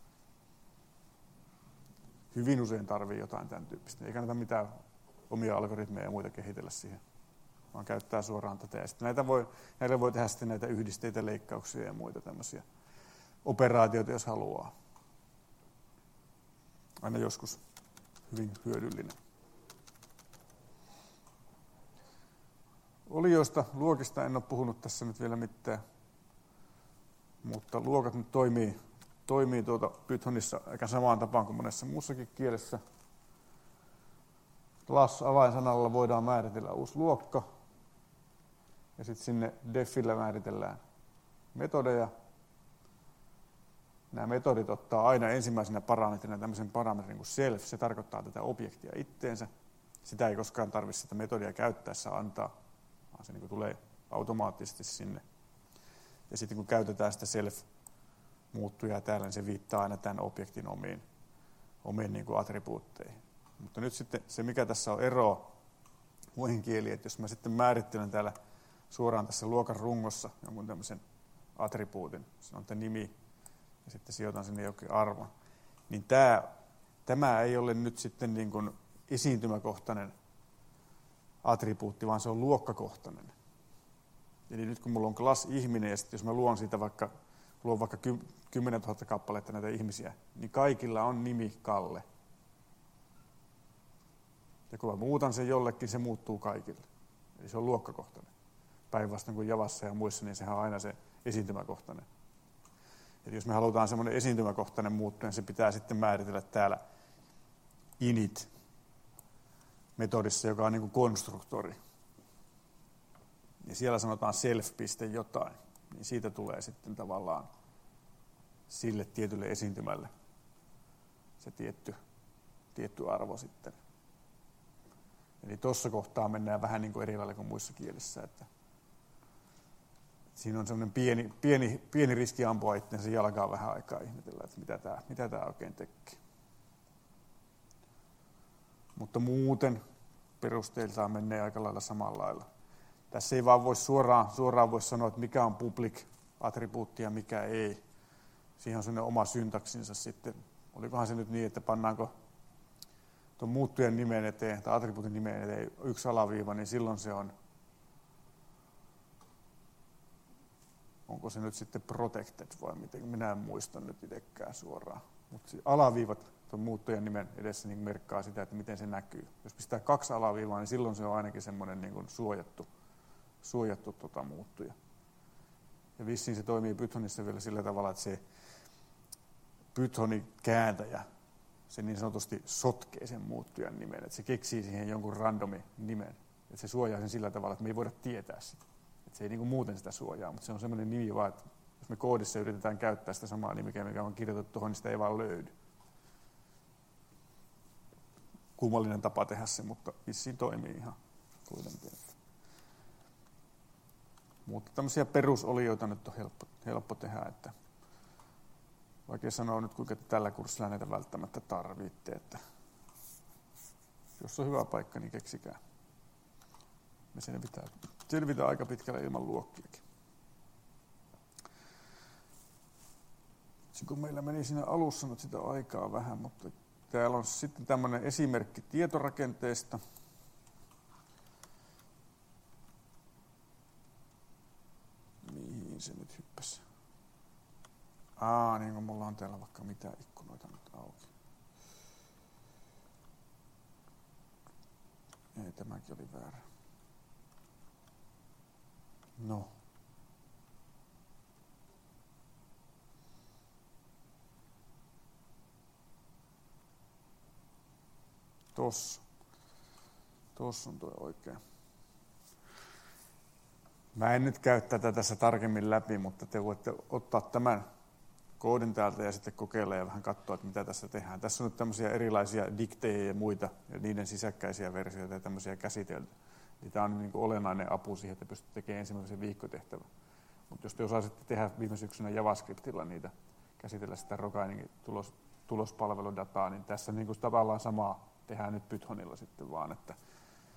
Hyvin usein tarvii jotain tämän tyyppistä. Ei kannata mitään omia algoritmeja ja muita kehitellä siihen, vaan käyttää suoraan tätä. Ja sitten näitä voi, näillä voi tehdä sitten näitä yhdisteitä, leikkauksia ja muita tämmöisiä operaatioita, jos haluaa. Aina joskus hyvin hyödyllinen. Olioista, luokista en ole puhunut tässä nyt vielä mitään, mutta luokat nyt toimii, toimii tuota Pythonissa aika samaan tapaan kuin monessa muussakin kielessä. Class-avainsanalla voidaan määritellä uusi luokka, ja sitten sinne defillä määritellään metodeja. Nämä metodit ottaa aina ensimmäisenä parametrina tämmöisen parametrin kuin self, se tarkoittaa tätä objektia itteensä. Sitä ei koskaan tarvitse sitä metodia käyttäessä antaa, vaan se niin kuin tulee automaattisesti sinne. Ja sitten kun käytetään sitä self-muuttujaa täällä, niin se viittaa aina tämän objektin omiin, omiin niin kuin attribuutteihin. Mutta nyt sitten se, mikä tässä on ero muihin kieliin, että jos mä sitten määrittelen täällä suoraan tässä luokan rungossa jonkun tämmöisen attribuutin, se on tämä nimi, ja sitten sijoitan sinne jokin arvon, niin tämä, tämä ei ole nyt sitten niin kuin esiintymäkohtainen attribuutti, vaan se on luokkakohtainen. Eli nyt kun mulla on class ihminen, ja sitten jos mä luon siitä vaikka, luon vaikka kymmenen tuhatta kappaletta näitä ihmisiä, niin kaikilla on nimi Kalle. Ja kun mä muutan sen jollekin, se muuttuu kaikille. Eli se on luokkakohtainen. Päinvastoin kuin Javassa ja muissa, niin sehän on aina se esiintymäkohtainen. Eli jos me halutaan semmoinen esiintymäkohtainen muuttua, niin se pitää sitten määritellä täällä init-metodissa, joka on niin kuin konstruktori. Ja siellä sanotaan self-piste jotain, niin siitä tulee sitten tavallaan sille tietylle esiintymälle se tietty, tietty arvo sitten. Eli tuossa kohtaa mennään vähän niin kuin eri lailla kuin muissa kielissä, että siinä on semmoinen pieni, pieni, pieni riski ampua itseänsä jalkaa vähän aikaa ihmetellä, että mitä tämä, mitä tämä oikein tekee. Mutta muuten perusteiltaan menee aika lailla samalla lailla. Tässä ei vaan voi suoraan, suoraan voi sanoa, että mikä on public-attribuutti ja mikä ei. Siihen on sellainen oma syntaksinsa sitten. Olikohan se nyt niin, että pannaanko tuon muuttujan nimeen eteen tai attribuutin nimeen eteen yksi alaviiva, niin silloin se on, onko se nyt sitten protected vai miten, minä en muista nyt itsekään suoraan. Mutta alaviivat tuon muuttujan nimen edessä niin merkkaa sitä, että miten se näkyy. Jos pistää kaksi alaviivaa, niin silloin se on ainakin semmoinen niin kuin suojattu, suojattu tota muuttuja. Ja vissiin se toimii Pythonissa vielä sillä tavalla, että se Pythonin kääntäjä, se niin sanotusti sotkee sen muuttujan nimen, että se keksii siihen jonkun randomin nimen. Että se suojaa sen sillä tavalla, että me ei voida tietää sitä. Että se ei niin kuin muuten sitä suojaa, mutta se on semmoinen nimi vaan, että jos me koodissa yritetään käyttää sitä samaa nimiä, mikä on kirjoitettu tuohon, niin sitä ei vaan löydy. Kummallinen tapa tehdä se, mutta vissiin toimii ihan kuitenkin. Mutta tämmöisiä perusolioita nyt on helppo, helppo tehdä, että vaikea sanoa nyt, kuinka tällä kurssilla näitä välttämättä tarvitte, että jos on hyvä paikka, niin keksikää. Me selvitään, selvitään aika pitkälle ilman luokkiakin. Kun meillä meni siinä alussa nyt sitä aikaa vähän, mutta täällä on sitten tämmöinen esimerkki tietorakenteesta. Mihin se nyt hyppäsi? Aa, niin kuin mulla on täällä vaikka mitä ikkunoita nyt auki. Ei, tämäkin oli väärä. No. Tossa. Tossa on tuo oikein. Mä en nyt käy tätä tässä tarkemmin läpi, mutta te voitte ottaa tämän koodin täältä ja sitten kokeilla ja vähän katsoa, että mitä tässä tehdään. Tässä on nyt tämmöisiä erilaisia diktejä ja muita, ja niiden sisäkkäisiä versioita ja tämmöisiä käsitelty. Eli tämä on niin kuin olennainen apu siihen, että pystytte tekemään ensimmäisen viikkotehtävän. Mutta jos te osaisitte tehdä viime syksynä JavaScriptilla niitä, käsitellä sitä Rogainin tulos, tulospalveludataa, niin tässä niin kuin tavallaan samaa tehdään nyt Pythonilla sitten vaan, että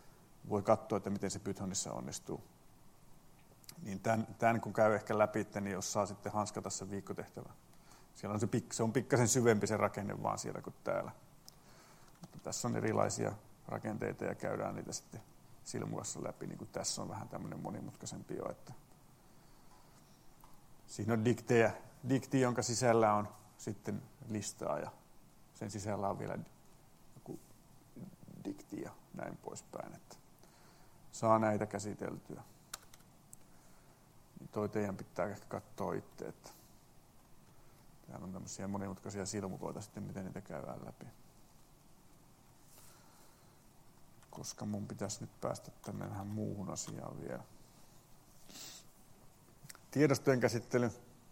voi katsoa, että miten se Pythonissa onnistuu. Niin tämän, tämän kun käy ehkä läpi, niin jos saa sitten hanskata sen viikkotehtävän. Siellä on se, se on pikkasen syvempi se rakenne vaan siellä kuin täällä. Mutta tässä on erilaisia rakenteita ja käydään niitä sitten silmuassa läpi, niin kuin tässä on vähän tämmöinen monimutkaisempi jo. Että siinä on diktejä, dikti, jonka sisällä on sitten listaa ja sen sisällä on vielä joku dikti ja näin poispäin. Että saa näitä käsiteltyä. Niin toi teidän pitää ehkä katsoa itse, että täällä on tämmöisiä monimutkaisia silmukoita sitten, miten niitä käydään läpi. Koska mun pitäisi nyt päästä tänne vähän muuhun asiaan vielä. Tiedostojen käsittely.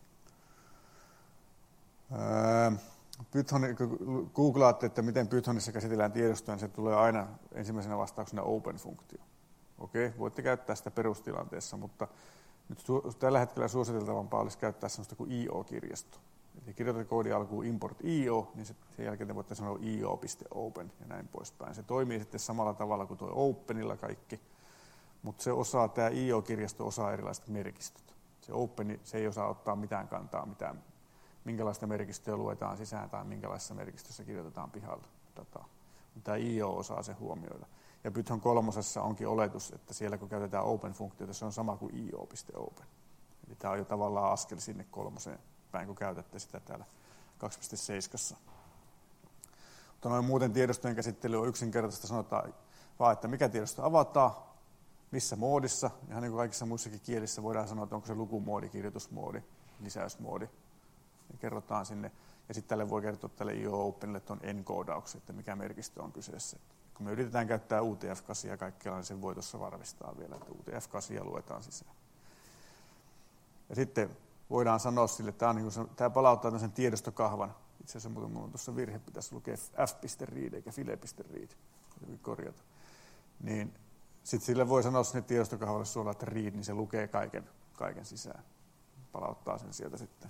Öö, Python, kun googlaatte, että miten Pythonissa käsitellään tiedostoja, niin se tulee aina ensimmäisenä vastauksena open-funktio. Okei, voitte käyttää sitä perustilanteessa, mutta nyt su- tällä hetkellä suositeltavampaa olisi käyttää sellaista kuin I O-kirjasto. Eli kirjoitatte koodi alkuun import I O, niin sen jälkeen te voitte sanoa I O piste open ja näin poispäin. Se toimii sitten samalla tavalla kuin tuo openilla kaikki, mutta se osaa, tämä I O-kirjasto osaa erilaiset merkistöt. Se open, se ei osaa ottaa mitään kantaa, mitään, minkälaista merkistöä luetaan sisään tai minkälaisessa merkistössä kirjoitetaan pihalle dataa. Tämä I O osaa se huomioida. Ja Python kolmosessa onkin oletus, että siellä kun käytetään open-funktiota, se on sama kuin I O piste open. Eli tämä on jo tavallaan askel sinne kolmoseen päin, kun käytätte sitä täällä kaksi piste seitsemän. Mutta noin muuten tiedostojen käsittely on yksinkertaista. Sanotaan vaan, että mikä tiedosto avataan, missä moodissa. Ihan niin kuin kaikissa muissakin kielissä voidaan sanoa, että onko se lukumoodi, kirjoitusmoodi, lisäysmoodi. Ja kerrotaan sinne. Ja sitten tälle voi kertoa tälle I O Openille tuon encodaukseen, että mikä merkistö on kyseessä. Kun me yritetään käyttää U T F kahdeksan ja kaikkialla, niin sen voi tuossa varmistaa vielä, että U T F kahdeksan luetaan sisään. Ja sitten voidaan sanoa sille, että tämä, on niin kuin, tämä palauttaa tämmöisen tiedostokahvan. Itse asiassa muuten minulla on tuossa virhe, pitäisi lukea f piste read eikä file piste read. Korjata. Niin sitten sille voi sanoa sinne tiedostokahvalle suoraan, että read, niin se lukee kaiken, kaiken sisään. Palauttaa sen sieltä sitten.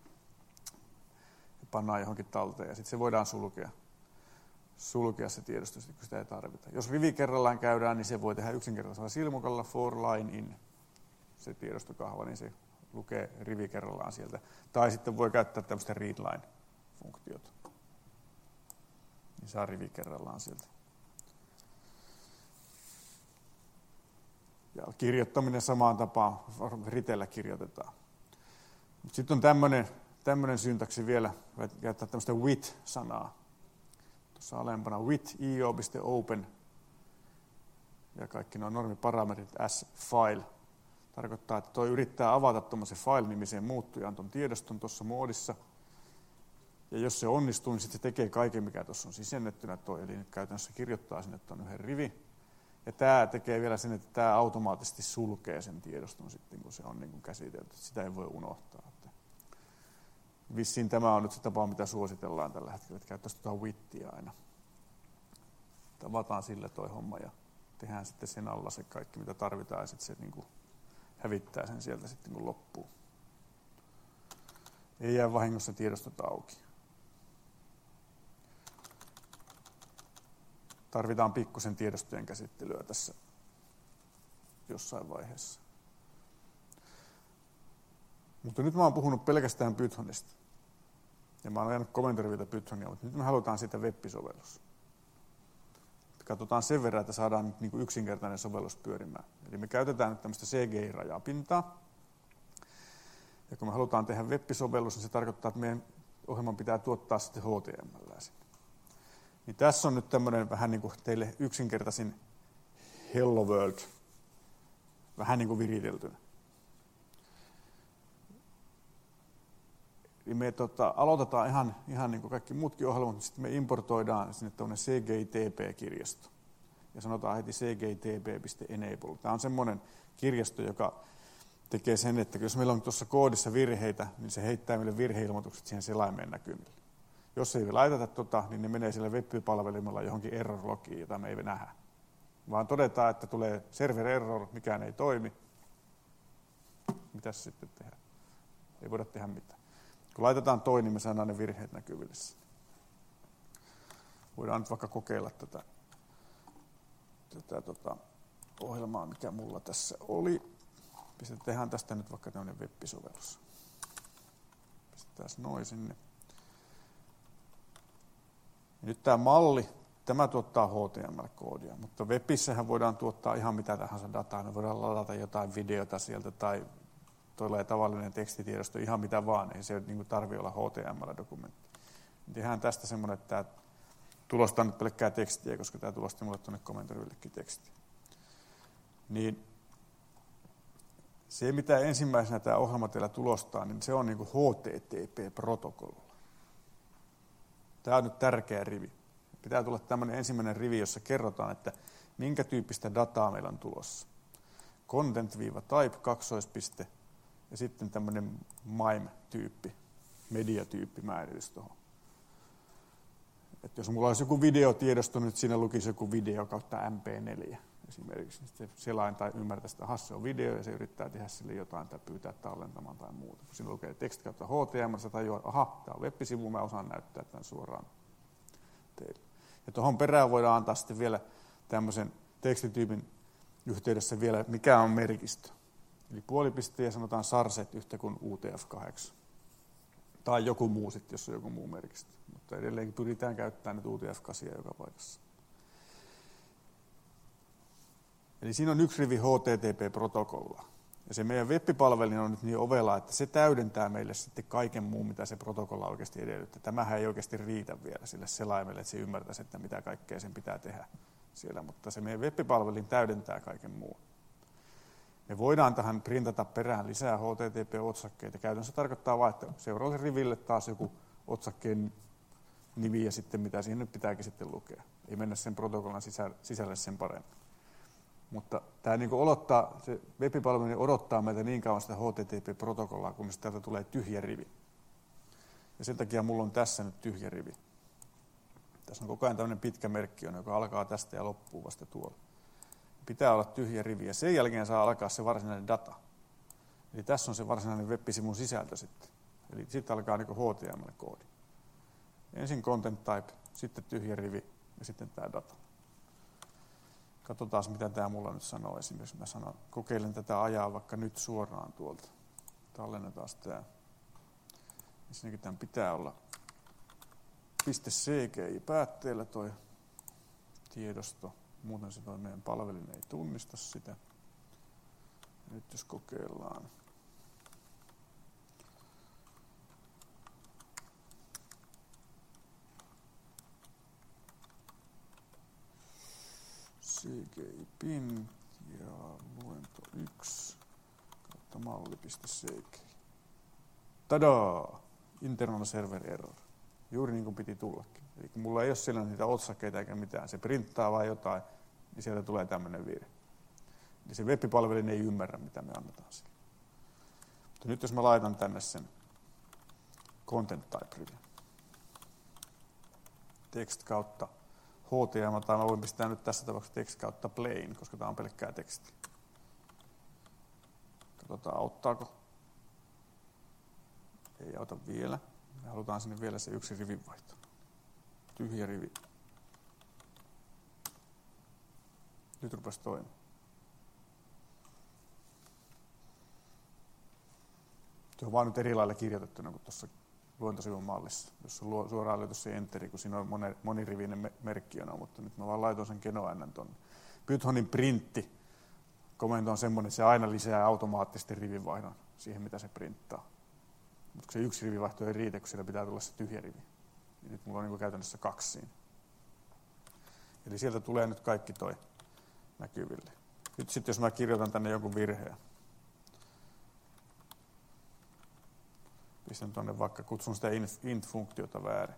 Ja pannaan johonkin talteen ja sitten se voidaan sulkea. sulkea se tiedosto, kun sitä ei tarvita. Jos rivi kerrallaan käydään, niin se voi tehdä yksinkertaisella silmukalla for line in, se tiedostokahva, niin se lukee rivi kerrallaan sieltä. Tai sitten voi käyttää tämmöistä readline-funktiota. Niin saa rivi kerrallaan sieltä. Ja kirjoittaminen samaan tapaan, ritellä kirjoitetaan. Sitten on tämmöinen, tämmöinen syntaksi vielä, käyttää tämmöistä with-sanaa. Tuossa alempana with I O piste open ja kaikki nuo normiparametrit as file. Tarkoittaa, että tuo yrittää avata tuommoisen file-nimiseen muuttujaan tuon tiedoston tuossa moodissa. Ja jos se onnistuu, niin sitten se tekee kaiken, mikä tuossa on sisennettynä toi. Eli nyt käytännössä kirjoittaa sinne tuon yhden rivi. Ja tämä tekee vielä sen, että tämä automaattisesti sulkee sen tiedoston sitten, kun se on niin kuin käsitelty. Sitä ei voi unohtaa. Vissiin tämä on nyt se tapa, mitä suositellaan tällä hetkellä, että käyttäisiin tuota wittiä aina. Tavataan sillä toi homma ja tehdään sitten sen alla se kaikki, mitä tarvitaan, ja sitten se niin kuin hävittää sen sieltä sitten, kun loppuu. Ei jää vahingossa tiedostot auki. Tarvitaan pikkusen tiedostojen käsittelyä tässä jossain vaiheessa. Mutta nyt mä oon puhunut pelkästään Pythonista. Ja mä oon ajanut komentorivilta Pythonia, mutta nyt me halutaan siitä web-sovellus. Katsotaan sen verran, että saadaan nyt niin kuin yksinkertainen sovellus pyörimään. Eli me käytetään nyt tämmöistä C G I-rajapintaa. Ja kun me halutaan tehdä web-sovellus, niin se tarkoittaa, että meidän ohjelman pitää tuottaa sitten H T M L sinne. Niin tässä on nyt tämmöinen vähän niin kuin teille yksinkertaisin Hello World, vähän niin kuin viriteltynä. Eli me tota, aloitetaan ihan, ihan niin kuin kaikki muutkin ohjelmat, mutta sitten me importoidaan sinne tämmöinen C G I T P-kirjasto. Ja sanotaan heti C G I T P piste enable. Tämä on semmoinen kirjasto, joka tekee sen, että jos meillä on tuossa koodissa virheitä, niin se heittää meille virheilmoitukset siihen selaimeen näkyville. Jos ei laiteta tota, niin ne menee sillä web-palvelimella johonkin error-logiin, jota me ei nähdä. Vaan todetaan, että tulee server error, mikään ei toimi. Mitäs sitten tehdään? Ei voida tehdä mitään. Kun laitetaan toi, niin me saadaan ne virheet näkyville. Voidaan nyt vaikka kokeilla tätä, tätä tota, ohjelmaa, mikä mulla tässä oli. Pistetään tästä nyt vaikka tämmöinen web-sovellus. Pistetään noin sinne. Ja nyt tämä malli, tämä tuottaa H T M L-koodia, mutta webissähän voidaan tuottaa ihan mitä tahansa dataa. Me voidaan ladata jotain videota sieltä tai tulee tavallinen tekstitiedosto, ihan mitä vaan. Ei se niin tarvitse olla H T M L-dokumentti. Tehdään tästä semmoinen, että tämä tulostaa nyt pelkkää tekstiä, koska tämä tulosti mulle tuonne komentoryillekin tekstiä. Niin se, mitä ensimmäisenä tämä ohjelma teillä tulostaa, niin se on niin kuin H T T P-protokolla. Tämä on nyt tärkeä rivi. Pitää tulla tämmöinen ensimmäinen rivi, jossa kerrotaan, että minkä tyyppistä dataa meillä on tulossa. Content-type, kaksoispiste, ja sitten tämmöinen M I M-tyyppi, mediatyyppi määritys tuohon. Että jos mulla olisi joku videotiedosto, nyt siinä lukisi joku video kautta M P neljä esimerkiksi, niin se selain tai ymmärtäisi, että aha, se on video ja se yrittää tehdä sille jotain tai pyytää tallentamaan tai muuta. Kun siinä lukee teksti kautta H T M L, se tajuaa, aha, tämä on web-sivu, mä osaan näyttää tämän suoraan teille. Ja tuohon perään voidaan antaa sitten vielä tämmöisen tekstityypin yhteydessä vielä, mikä on merkistö. Eli puolipiste ja sanotaan sarset yhtä kuin U T F kahdeksan. Tai joku muu sitten, jos on joku muu merkistö. Mutta edelleenkin pyritään käyttämään nyt U T F kahdeksan joka paikassa. Eli siinä on yksi rivi H T T P-protokollaa. Ja se meidän web-palvelin on nyt niin ovela, että se täydentää meille sitten kaiken muun, mitä se protokolla oikeasti edellyttää. Tämähän ei oikeasti riitä vielä sille selaimelle, että se ymmärtäisi, että mitä kaikkea sen pitää tehdä siellä. Mutta se meidän web-palvelin täydentää kaiken muun. Me voidaan tähän printata perään lisää H T T P-otsakkeita. Käytännössä tarkoittaa vain, että seuraavalle riville taas joku otsakkeen nimi ja sitten mitä siihen nyt pitääkin sitten lukea. Ei mennä sen protokollan sisälle sen paremmin. Mutta tämä niin kuin odottaa, se web-palvelu odottaa meiltä niin kauan sitä H T T P-protokollaa, kunnes täältä tulee tyhjä rivi. Ja sen takia mulla on tässä nyt tyhjä rivi. Tässä on koko ajan tämmöinen pitkä merkki, joka alkaa tästä ja loppuu vasta tuolla. Pitää olla tyhjä rivi ja sen jälkeen saa alkaa se varsinainen data. Eli tässä on se varsinainen web-sivun sisältö sitten. Eli sitten alkaa niin kuin H T M L-koodi. Ensin content type, sitten tyhjä rivi ja sitten tämä data. Katsotaan, mitä tämä mulla nyt sanoo. Esimerkiksi mä sanon, kokeilen tätä ajaa vaikka nyt suoraan tuolta. Tallennetaan tämä. Ensinnäkin tämän pitää olla .cgi päätteellä toi tiedosto. Muuten se toi meidän palvelin ei tunnista sitä. Ja nyt jos kokeillaan. cgi-pin ja luento yksi kautta malli.cgi. Tadaa! Internal server error. Juuri niin kuin piti tullakin. Eli kun mulla ei ole siellä niitä otsakkeita eikä mitään, se printtaa vai jotain, niin sieltä tulee tämmöinen virhe. Eli se web-palvelin ei ymmärrä, mitä me annetaan sille. Mutta nyt jos mä laitan tänne sen content type rivin, text kautta H T M L, tai mä voin pistää nyt tässä tapauksessa text kautta plain, koska tämä on pelkkää tekstiä. Katsotaan, auttaako. Ei auta vielä. Me halutaan sinne vielä se yksi rivinvaihto. Tyhjä rivi. Nyt rupesi toimimaan. Se on vaan nyt eri lailla kirjoitettuna kuin tuossa luentosivun mallissa, jossa on suoraan löyty se enteri, kun siinä on monirivinen merkki on, mutta nyt mä vaan laitoin sen genoännän tuonne. Pythonin printti komento on semmoinen, että se aina lisää automaattisesti rivinvaihdon siihen, mitä se printtaa. Mutta se yksi rivivaihto ei riitä, kun siellä pitää tulla se tyhjä rivi. Ja nyt mulla on niin käytännössä kaksi siinä. Eli sieltä tulee nyt kaikki toi näkyville. Nyt sitten jos mä kirjoitan tänne jonkun virheen, pistän tuonne vaikka, kutsun sitä int-funktiota väärin,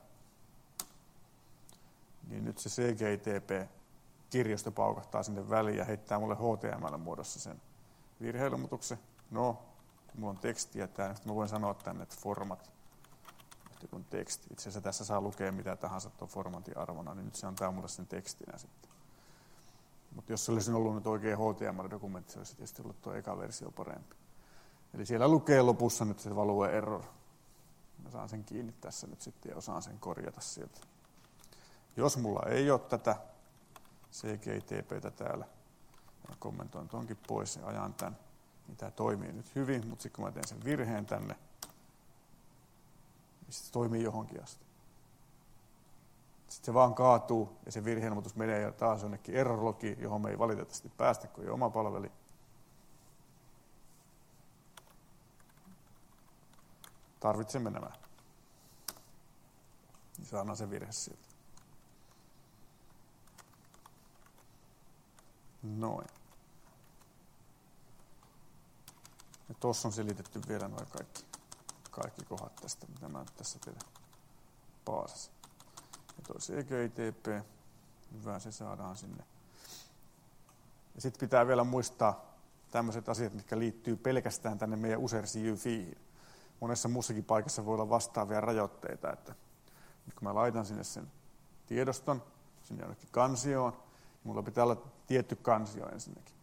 niin nyt se C G I T P-kirjasto paukahtaa sinne väliin ja heittää mulle H T M L-muodossa sen virheilmoituksen. No, mulla on tekstiä täällä, mä voin sanoa tänne, että format, että kun teksti. Itse asiassa tässä saa lukea mitä tahansa tuon formatin arvona, niin nyt se antaa mulle sen tekstinä sitten. Mutta jos se olisi ollut nyt oikein H T M L-dokumentti, se olisi tietysti ollut tuo eka versio parempi. Eli siellä lukee lopussa nyt se value error. Mä saan sen kiinni tässä nyt sitten ja osaan sen korjata sieltä. Jos mulla ei ole tätä C G I T P:tä täällä, Ja kommentoin tuonkin pois ja ajan tämän. Niin tämä toimii nyt hyvin, mutta sitten kun mä teen sen virheen tänne, niin se toimii johonkin asti. Sitten se vaan kaatuu ja se virheilmoitus menee taas jonnekin error-logiin, johon me ei valitettavasti päästä, kun ei oma palveli. Tarvitsemme nämä. Niin saadaan se virhe sieltä. Noin. Ja tuossa on selitetty vielä noin kaikki, kaikki kohdat tästä, mitä mä nyt tässä teille paasasin. Ja toi C G I T P, hyvä se saadaan sinne. Ja sitten pitää vielä muistaa tämmöiset asiat, mitkä liittyy pelkästään tänne meidän user-C U-fiihin. Monessa muussakin paikassa voi olla vastaavia rajoitteita, että nyt kun mä laitan sinne sen tiedoston, sinne jonnekin kansioon, niin mulla pitää olla tietty kansio ensinnäkin.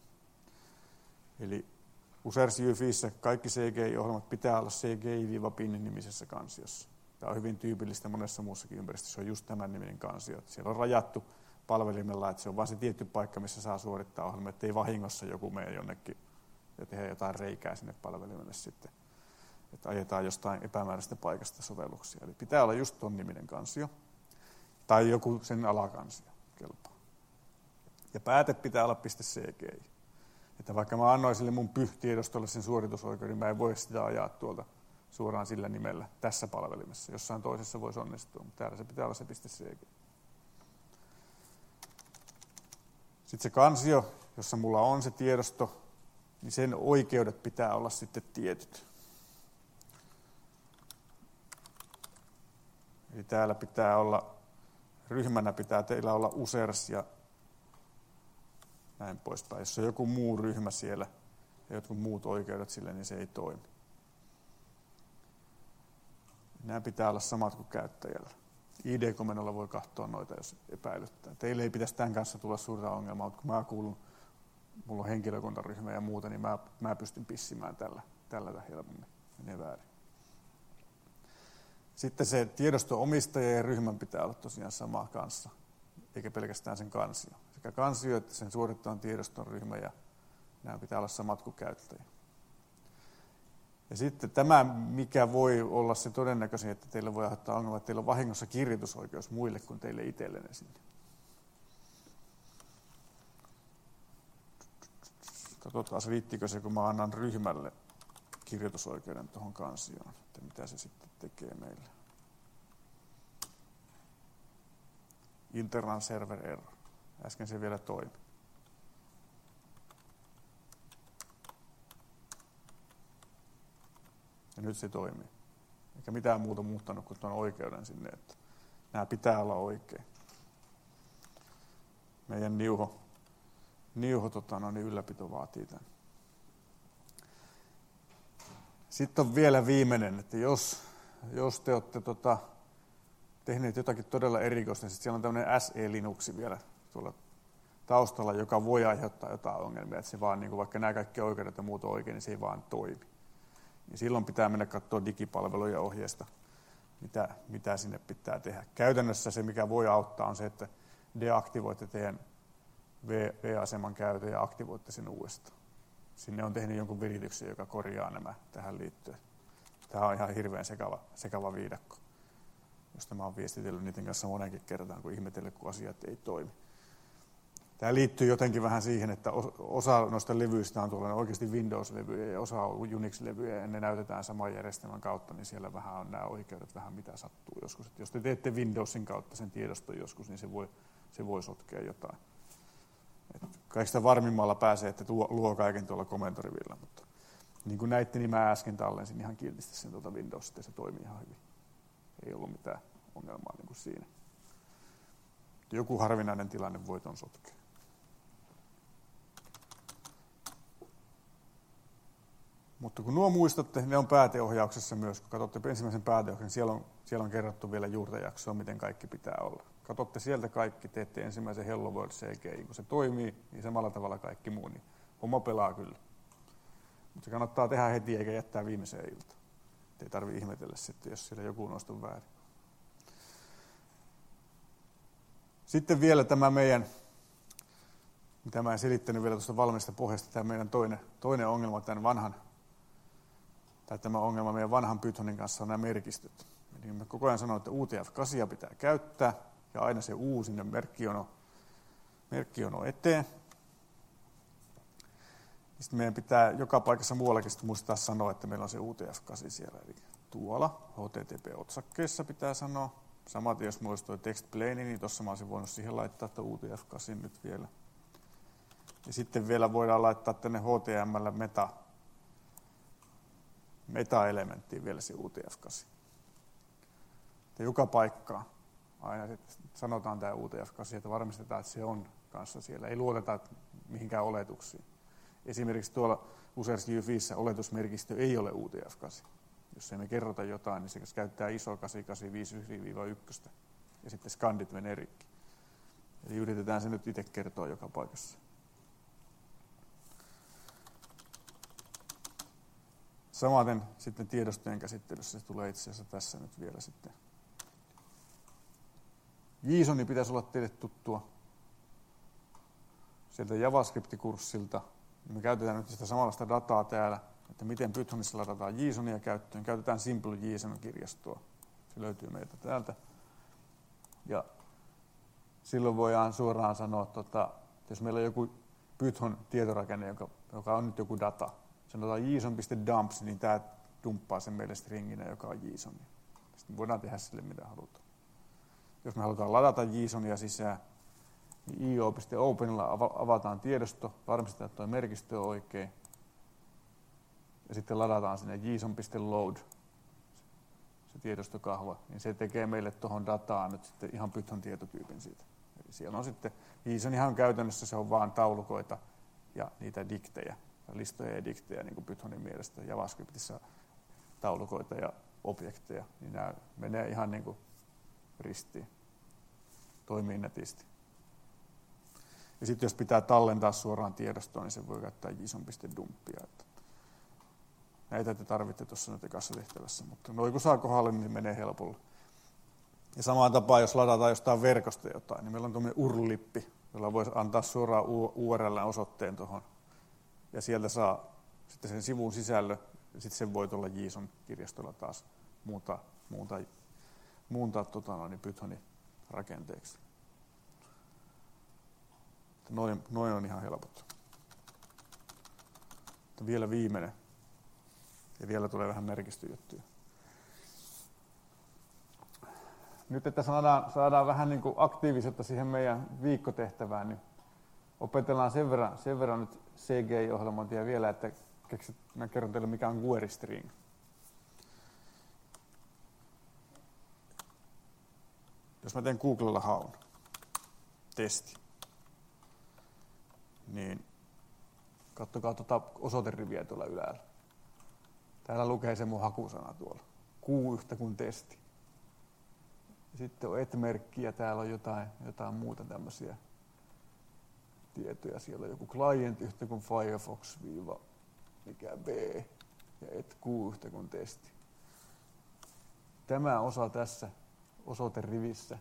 Eli user-C U-fiissä kaikki C G I-ohjelmat pitää olla C G I-pin nimisessä kansiossa. Tämä on hyvin tyypillistä monessa muussakin ympäristössä, se on just tämän niminen kansio. Siellä on rajattu palvelimella, että se on vain se tietty paikka, missä saa suorittaa ohjelma, ettei vahingossa joku mene jonnekin ja tehdä jotain reikää sinne palvelimelle sitten. Että ajetaan jostain epämääräisestä paikasta sovelluksia. Eli pitää olla just ton niminen kansio tai joku sen alakansio kelpaa. Ja pääte pitää olla .cgi. Että vaikka mä annoin sille mun pyh-tiedostolle sen suoritusoikeuden, niin mä en voi sitä ajaa tuolta suoraan sillä nimellä tässä palvelimessa. Jossain toisessa voisi onnistua, mutta täällä se pitää olla se .cg. Sitten se kansio, jossa mulla on se tiedosto, niin sen oikeudet pitää olla sitten tietyt. Eli täällä pitää olla, ryhmänä pitää teillä olla users ja näin poispäin. Jos on joku muu ryhmä siellä ja jotkut muut oikeudet sille, niin se ei toimi. Nämä pitää olla samat kuin käyttäjällä. I D-komennolla voi katsoa noita, jos epäilyttää. Teille ei pitäisi tämän kanssa tulla suurta ongelmaa, mutta kun mä kuulun, mulla on henkilökuntaryhmä ja muuta, niin mä, mä pystyn pissimään tällä, tällä helpommin. Menee väärin. Sitten se tiedosto-omistaja ja ryhmän pitää olla tosiaan sama kanssa, eikä pelkästään sen kansio. Sekä kansio että sen suorittavan tiedoston ryhmä ja nämä pitää olla samat kuin käyttäjä. Ja sitten tämä, mikä voi olla se todennäköisin, että teille voi aiheuttaa ongelma, että teillä on vahingossa kirjoitusoikeus muille kuin teille itsellenne sinne. Katsotaan, riittikö se, kun mä annan ryhmälle kirjoitusoikeuden tuohon kansioon, että mitä se sitten tekee meille. Internal server error. Äsken se vielä toimi. Ja nyt se toimii. Eikä mitään muuta muuttanut kuin tuon oikeuden sinne, että nämä pitää olla oikein. Meidän niuho, niuho tota, no, niin ylläpito vaatii tämän. Sitten on vielä viimeinen, että jos, jos te olette tota, tehneet jotakin todella erikoista, niin siellä on tämmöinen S E-Linuxi vielä tuolla taustalla, joka voi aiheuttaa jotain ongelmia, että se vaan, niin kuin vaikka nämä kaikki oikeudet ja muut on oikein, niin se ei vaan toimi. Niin silloin pitää mennä katsoa digipalveluja ohjeesta, mitä, mitä sinne pitää tehdä. Käytännössä se, mikä voi auttaa, on se, että deaktivoitte teidän V-aseman käytön ja aktivoitte sen uudestaan. Sinne on tehnyt jonkun virityksen, joka korjaa nämä tähän liittyen. Tämä on ihan hirveän sekava, sekava viidakko, josta mä oon viestitellyt niiden kanssa monenkin kertaan, kun ihmetellyt, kun asiat ei toimi. Tämä liittyy jotenkin vähän siihen, että osa noista levyistä on tuollainen oikeasti Windows-levyjä ja osa on Unix-levyjä ja ne näytetään saman järjestelmän kautta, niin siellä vähän on nämä oikeudet vähän mitä sattuu joskus. Että jos te teette Windowsin kautta sen tiedoston joskus, niin se voi, se voi sotkea jotain. Et kaikista varmimmalla pääsee, että tuo, luo kaiken tuolla komentorivillä, mutta niin kuin näitte, niin mä äsken tallensin ihan kiltisti sen tuolta Windowsista ja se toimii ihan hyvin. Ei ollut mitään ongelmaa niin kuin siinä. Joku harvinainen tilanne voi ton sotkea. Mutta kun nuo muistatte, ne on pääteohjauksessa myös. Kun katsotte ensimmäisen pääteohjauksen, siellä on, siellä on kerrottu vielä juurtajaksoa, miten kaikki pitää olla. Katsotte sieltä kaikki, teette ensimmäisen Hello World C G I. Kun se toimii, niin samalla tavalla kaikki muu, niin homma pelaa kyllä. Mutta se kannattaa tehdä heti eikä jättää viimeiseen iltaan. Ei tarvitse ihmetellä sitten, jos siellä joku nostaa väärin. Sitten vielä tämä meidän mitä mä en selittänyt vielä tuosta valmiista pohjasta, tämä meidän toinen, toinen ongelma tämän vanhan, tai tämä ongelma meidän vanhan Pythonin kanssa on nämä merkistöt. Eli mä koko ajan sanon, että U T F kahdeksan pitää käyttää, ja aina se U sinne merkkiono, merkkiono eteen. Sitten meidän pitää joka paikassa muuallakin muistaa sanoa, että meillä on se U T F kahdeksan siellä. Eli tuolla H T T P-otsakkeessa pitää sanoa. Samaten jos mulla olisi tuo text plane, niin tuossa mä olisin voinut siihen laittaa että U T F kahdeksan nyt vielä. Ja sitten vielä voidaan laittaa tänne H T M L meta, meta-elementtiin vielä se U T F kahdeksan. Ja joka paikkaan aina sanotaan tämä U T F kahdeksan, että varmistetaan, että se on kanssa siellä. Ei luoteta mihinkään oletuksiin. Esimerkiksi tuolla useassa U F I:ssä oletusmerkistö ei ole U T F kahdeksan. Jos ei me kerrota jotain, niin se käyttää iso kahdeksansataakahdeksankymmentäviisi yksi ja sitten skandit menee rikki. Eli yritetään se nyt itse kertoa joka paikassa. Samaten sitten tiedostojen käsittelyssä se tulee itse asiassa tässä nyt vielä sitten. JSON pitäisi olla teille tuttua sieltä JavaScript-kurssilta. Me käytetään nyt sitä samanlaista dataa täällä, että miten Pythonissa ladataan JSONia käyttöön. Käytetään Simple JSON-kirjastoa. Se löytyy meiltä täältä. Ja silloin voidaan suoraan sanoa, että jos meillä on joku Python tietorakenne, joka, joka on nyt joku data, sanotaan json.dumps, niin tämä dumppaa sen meille stringinä, joka on JSON. Sitten voidaan tehdä sille mitä halutaan. Jos me halutaan ladata JSONia sisään, niin io.openilla avataan tiedosto, varmistetaan, että tuo merkistö on oikein. Ja sitten ladataan sinne json.load, se tiedostokahva, niin se tekee meille tuohon dataan nyt sitten ihan Python tietotyypin siitä. Eli siellä on sitten, JSON ihan käytännössä se on vaan taulukoita ja niitä diktejä, listoja ja diktejä niin kuin Pythonin mielestä. JavaScriptissa taulukoita ja objekteja, niin nämä menee ihan niin kuin ristiin. Toimii netisti. Ja sitten jos pitää tallentaa suoraan tiedostoon, niin se voi käyttää json.dumppia. Näitä te tarvitte tuossa nyt ekassa tehtävässä, mutta noin kun saa kohdalle, niin menee helpolla. Ja samaan tapaan, jos ladataan jostain verkosta jotain, niin meillä on tuommoinen U R L-lippi, jolla voisi antaa suoraan U R L-osoitteen tuohon. Ja sieltä saa sitten sen sivun sisällön, ja sitten sen voi tuolla JSON-kirjastolla taas muuntaa, muuntaa, muuntaa tota noin, Pythonin rakenteeksi. Noin, noin on ihan helpot. Vielä viimeinen. Ja vielä tulee vähän merkistöjuttuja. Nyt, että saadaan, saadaan vähän niin kuin aktiivisuutta siihen meidän viikkotehtävään, niin opetellaan sen verran, sen verran nyt C G I-ohjelmointia vielä, että keksit, mä kerron teille mikä on query string. Jos mä teen Googlella haun, testi, niin katsokaa tuota osoiteriviä tuolla ylhäällä. Täällä lukee se mun hakusana tuolla. Q yhtä kuin testi. Sitten on et-merkki ja täällä on jotain, jotain muuta tämmöisiä tietoja. Siellä on joku client yhtä kuin Firefox viiva mikä B ja et Q yhtä kuin testi. Tämä osa tässä osoiterivissä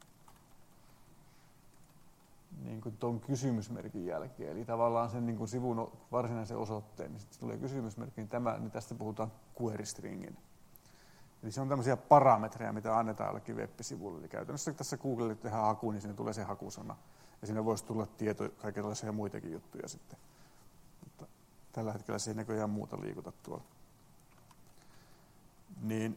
niin kuin tuon kysymysmerkin jälkeen, eli tavallaan sen niin kuin sivun varsinaisen osoitteen, niin sitten tulee kysymysmerkki, niin, tämä, niin tästä puhutaan query stringin. Eli se on tämmöisiä parametreja, mitä annetaan jollekin web-sivulle. Eli käytännössä tässä Googlelle tehdään haku, niin sinne tulee se hakusana. Ja sinne voisi tulla tieto, kaikenlaisia muitakin juttuja sitten. Mutta tällä hetkellä se ei näköjään muuta liikuta tuolla. Niin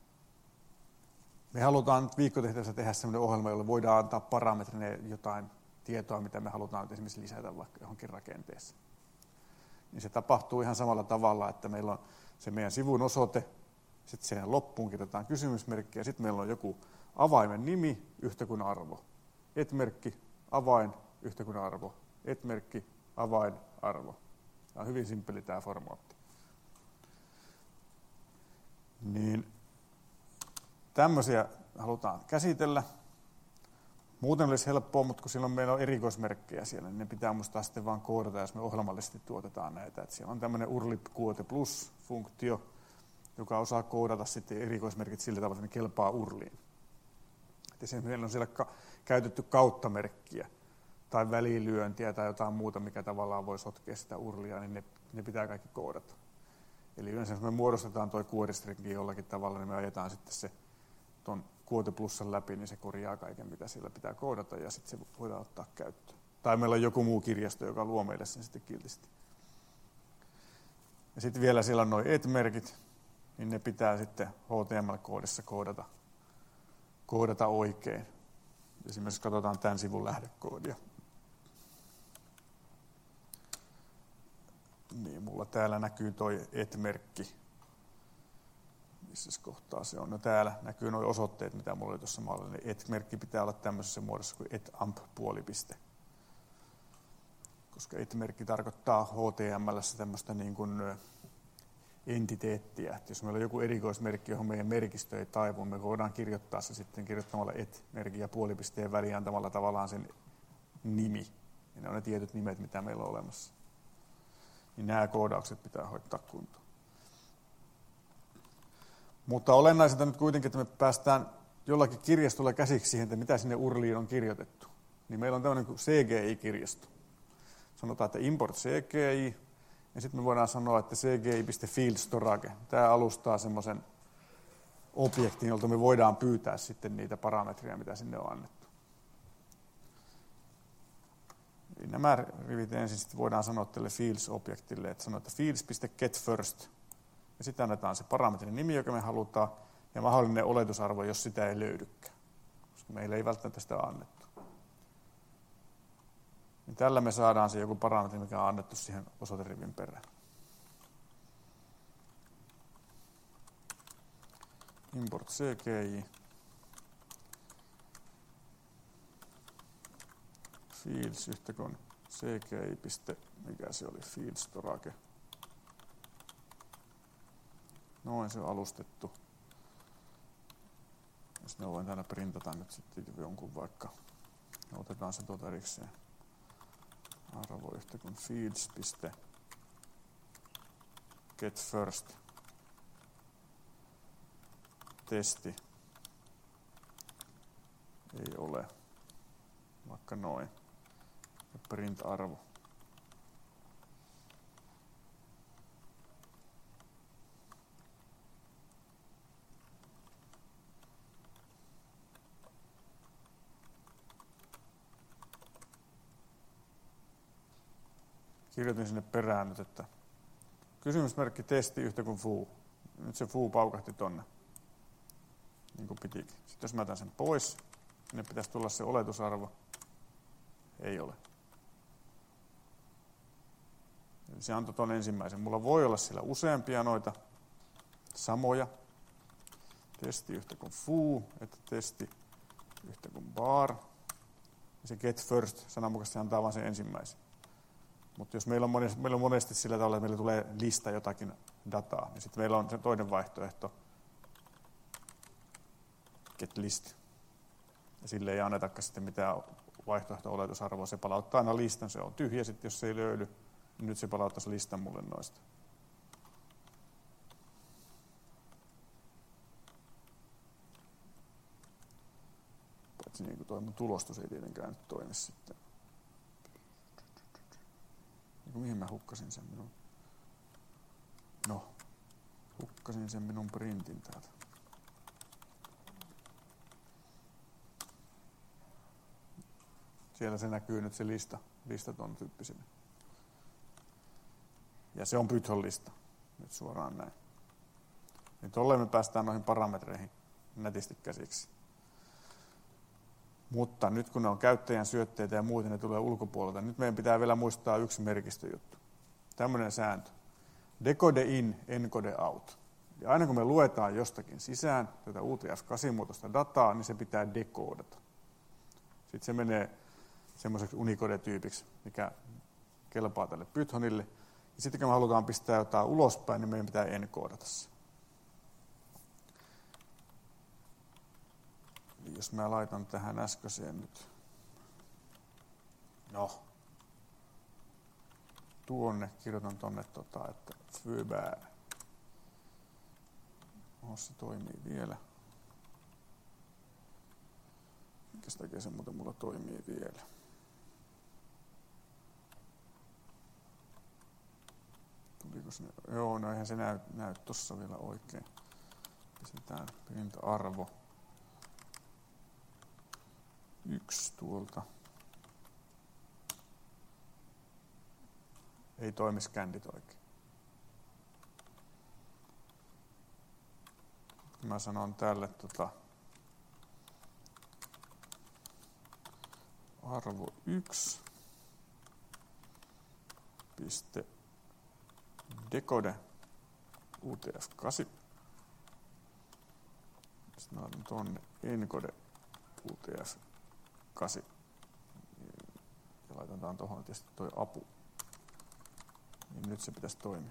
me halutaan nyt viikkotehtävässä tehdä sellainen ohjelma, jolla voidaan antaa parametrinen jotain tietoa, mitä me halutaan nyt esimerkiksi lisätä vaikka johonkin rakenteessa. Niin se tapahtuu ihan samalla tavalla, että meillä on se meidän sivun osoite, sitten siihen loppuun kirjoitetaan kysymysmerkki ja sitten meillä on joku avaimen nimi yhtä kuin arvo. Et-merkki, avain, yhtä kuin arvo. Et-merkki, avain, arvo. Tämä on hyvin simppeli tämä formaatti. Niin tämmöisiä halutaan käsitellä. Muuten olisi helppoa, mutta kun silloin meillä on erikoismerkkejä siellä, niin ne pitää muistaa sitten vaan koodata, jos me ohjelmallisesti tuotetaan näitä. Et siellä on tämmöinen urlib-kuote plus-funktio, joka osaa koodata sitten erikoismerkit sillä tavalla, että ne kelpaa urliin. Et meillä on siellä ka- käytetty kauttamerkkiä tai välilyöntiä tai jotain muuta, mikä tavallaan voi sotkea sitä urlia, niin ne, ne pitää kaikki koodata. Eli yleensä jos me muodostetaan tuo kuoristringi jollakin tavalla, niin me ajetaan sitten se tuon Qt plussan läpi, niin se korjaa kaiken, mitä siellä pitää koodata, ja sitten se voidaan ottaa käyttöön. Tai meillä on joku muu kirjasto, joka luo meille sen sitten kiltisti. Ja sitten vielä siellä on nuo et-merkit, niin ne pitää sitten H T M L-koodissa koodata, koodata oikein. Esimerkiksi katsotaan tämän sivun lähdekoodia. Niin, mulla täällä näkyy toi et-merkki. Missä kohtaa se on? No täällä näkyy nuo osoitteet, mitä mulla oli tuossa mallilla. Et-merkki pitää olla tämmöisessä muodossa kuin et-amp puolipiste. Koska et-merkki tarkoittaa H T M L:ssä tämmöistä niin kuin entiteettiä. Että jos meillä on joku erikoismerkki, johon meidän merkistö ei taivu, me voidaan kirjoittaa se sitten kirjoittamalla et-merkin ja puolipisteen väliin antamalla tavallaan sen nimi. Ja ne on ne tietyt nimet, mitä meillä on olemassa. Niin nämä koodaukset pitää hoitaa kuntoon. Mutta olennaisinta nyt kuitenkin, että me päästään jollakin kirjastolla käsiksi siihen, että mitä sinne urliin on kirjoitettu. Niin meillä on tämmöinen kuin C G I-kirjasto. Sanotaan, että import C G I, ja sitten me voidaan sanoa, että C G I.fieldstorage. Tämä alustaa semmoisen objektin, jolta me voidaan pyytää sitten niitä parametreja, mitä sinne on annettu. Eli nämä rivit ensin sitten voidaan sanoa tälle fields-objektille, että sanotaan, että fields.getFirst. Ja sitten annetaan se parametrin nimi, joka me halutaan, ja mahdollinen oletusarvo, jos sitä ei löydykään. Koska meillä ei välttämättä sitä annettu. Niin tällä me saadaan se joku parametri, mikä on annettu siihen osoiterivin perään. Import C G I. Fields yhtä kuin C G I. Piste, mikä se oli? Fieldstorage. Noin se on alustettu. Jos me voin täällä printata nyt sitten jonkun vaikka. Otetaan se tuolta erikseen. Arvo yhtä kuin fields.getFirst. Testi. Ei ole. Vaikka noin. Ja print-arvo. Kirjoitin sinne perään nyt, että kysymysmerkki testi yhtä kuin foo. Nyt se foo paukahti tonne, niin kuin pitikin. Sitten jos mä otan sen pois, niin pitäisi tulla se oletusarvo. Ei ole. Eli se antoi ton ensimmäisen. Mulla voi olla siellä useampia noita samoja. Testi yhtä kuin foo, että testi yhtä kuin bar. Ja se get first sananmukaisesti antaa vain sen ensimmäisen. Mutta jos meillä on, monesti, meillä on monesti sillä tavalla, että meillä tulee lista jotakin dataa, niin sitten meillä on se toinen vaihtoehto, get list. Ja sille ei annetakaan sitten mitään vaihtoehto-oletusarvoa. Se palauttaa aina listan, se on tyhjä. Sitten jos se ei löydy, niin nyt se palauttaisi listan mulle noista. Paitsi niin kuin toi mun tulostus ei tietenkään nyt toimi sitten. Mihin mä hukkasin sen minun? No, hukkasin sen minun printin täältä. Siellä se näkyy nyt se lista, lista ton tyyppisenä. Ja se on Python lista, nyt suoraan näin. Niin tolleen me päästään noihin parametreihin nätisti käsiksi. Mutta nyt kun ne on käyttäjän syötteitä ja muuten ne tulee ulkopuolelta, nyt meidän pitää vielä muistaa yksi merkistöjuttu. Tämmöinen sääntö. Decode in, encode out. Ja aina kun me luetaan jostakin sisään tätä U T F kahdeksan-muotoista dataa, niin se pitää dekoodata. Sitten se menee semmoiseksi Unicode-tyypiksi, mikä kelpaa tälle Pythonille. Ja sitten kun me halutaan pistää jotain ulospäin, niin meidän pitää enkoodata se. Eli jos mä laitan tähän äskeiseen nyt, no, tuonne, kirjoitan tonne, tota, että fybää. Oh, se toimii vielä. Minkäs takia se muuten mulla toimii vielä? Joo, no eihän se näy, näy tuossa vielä oikein. Pistetään print-arvo. Yksi tuolta. Ei toimi skändit oikein. Mä sanon tälle tota, arvo yksi. Piste decode U T F kahdeksan. Sitten mä otan tuonne encode U T F kahdeksan. Ja laitetaan tuohon tietysti toi apu. Niin nyt se pitäisi toimia.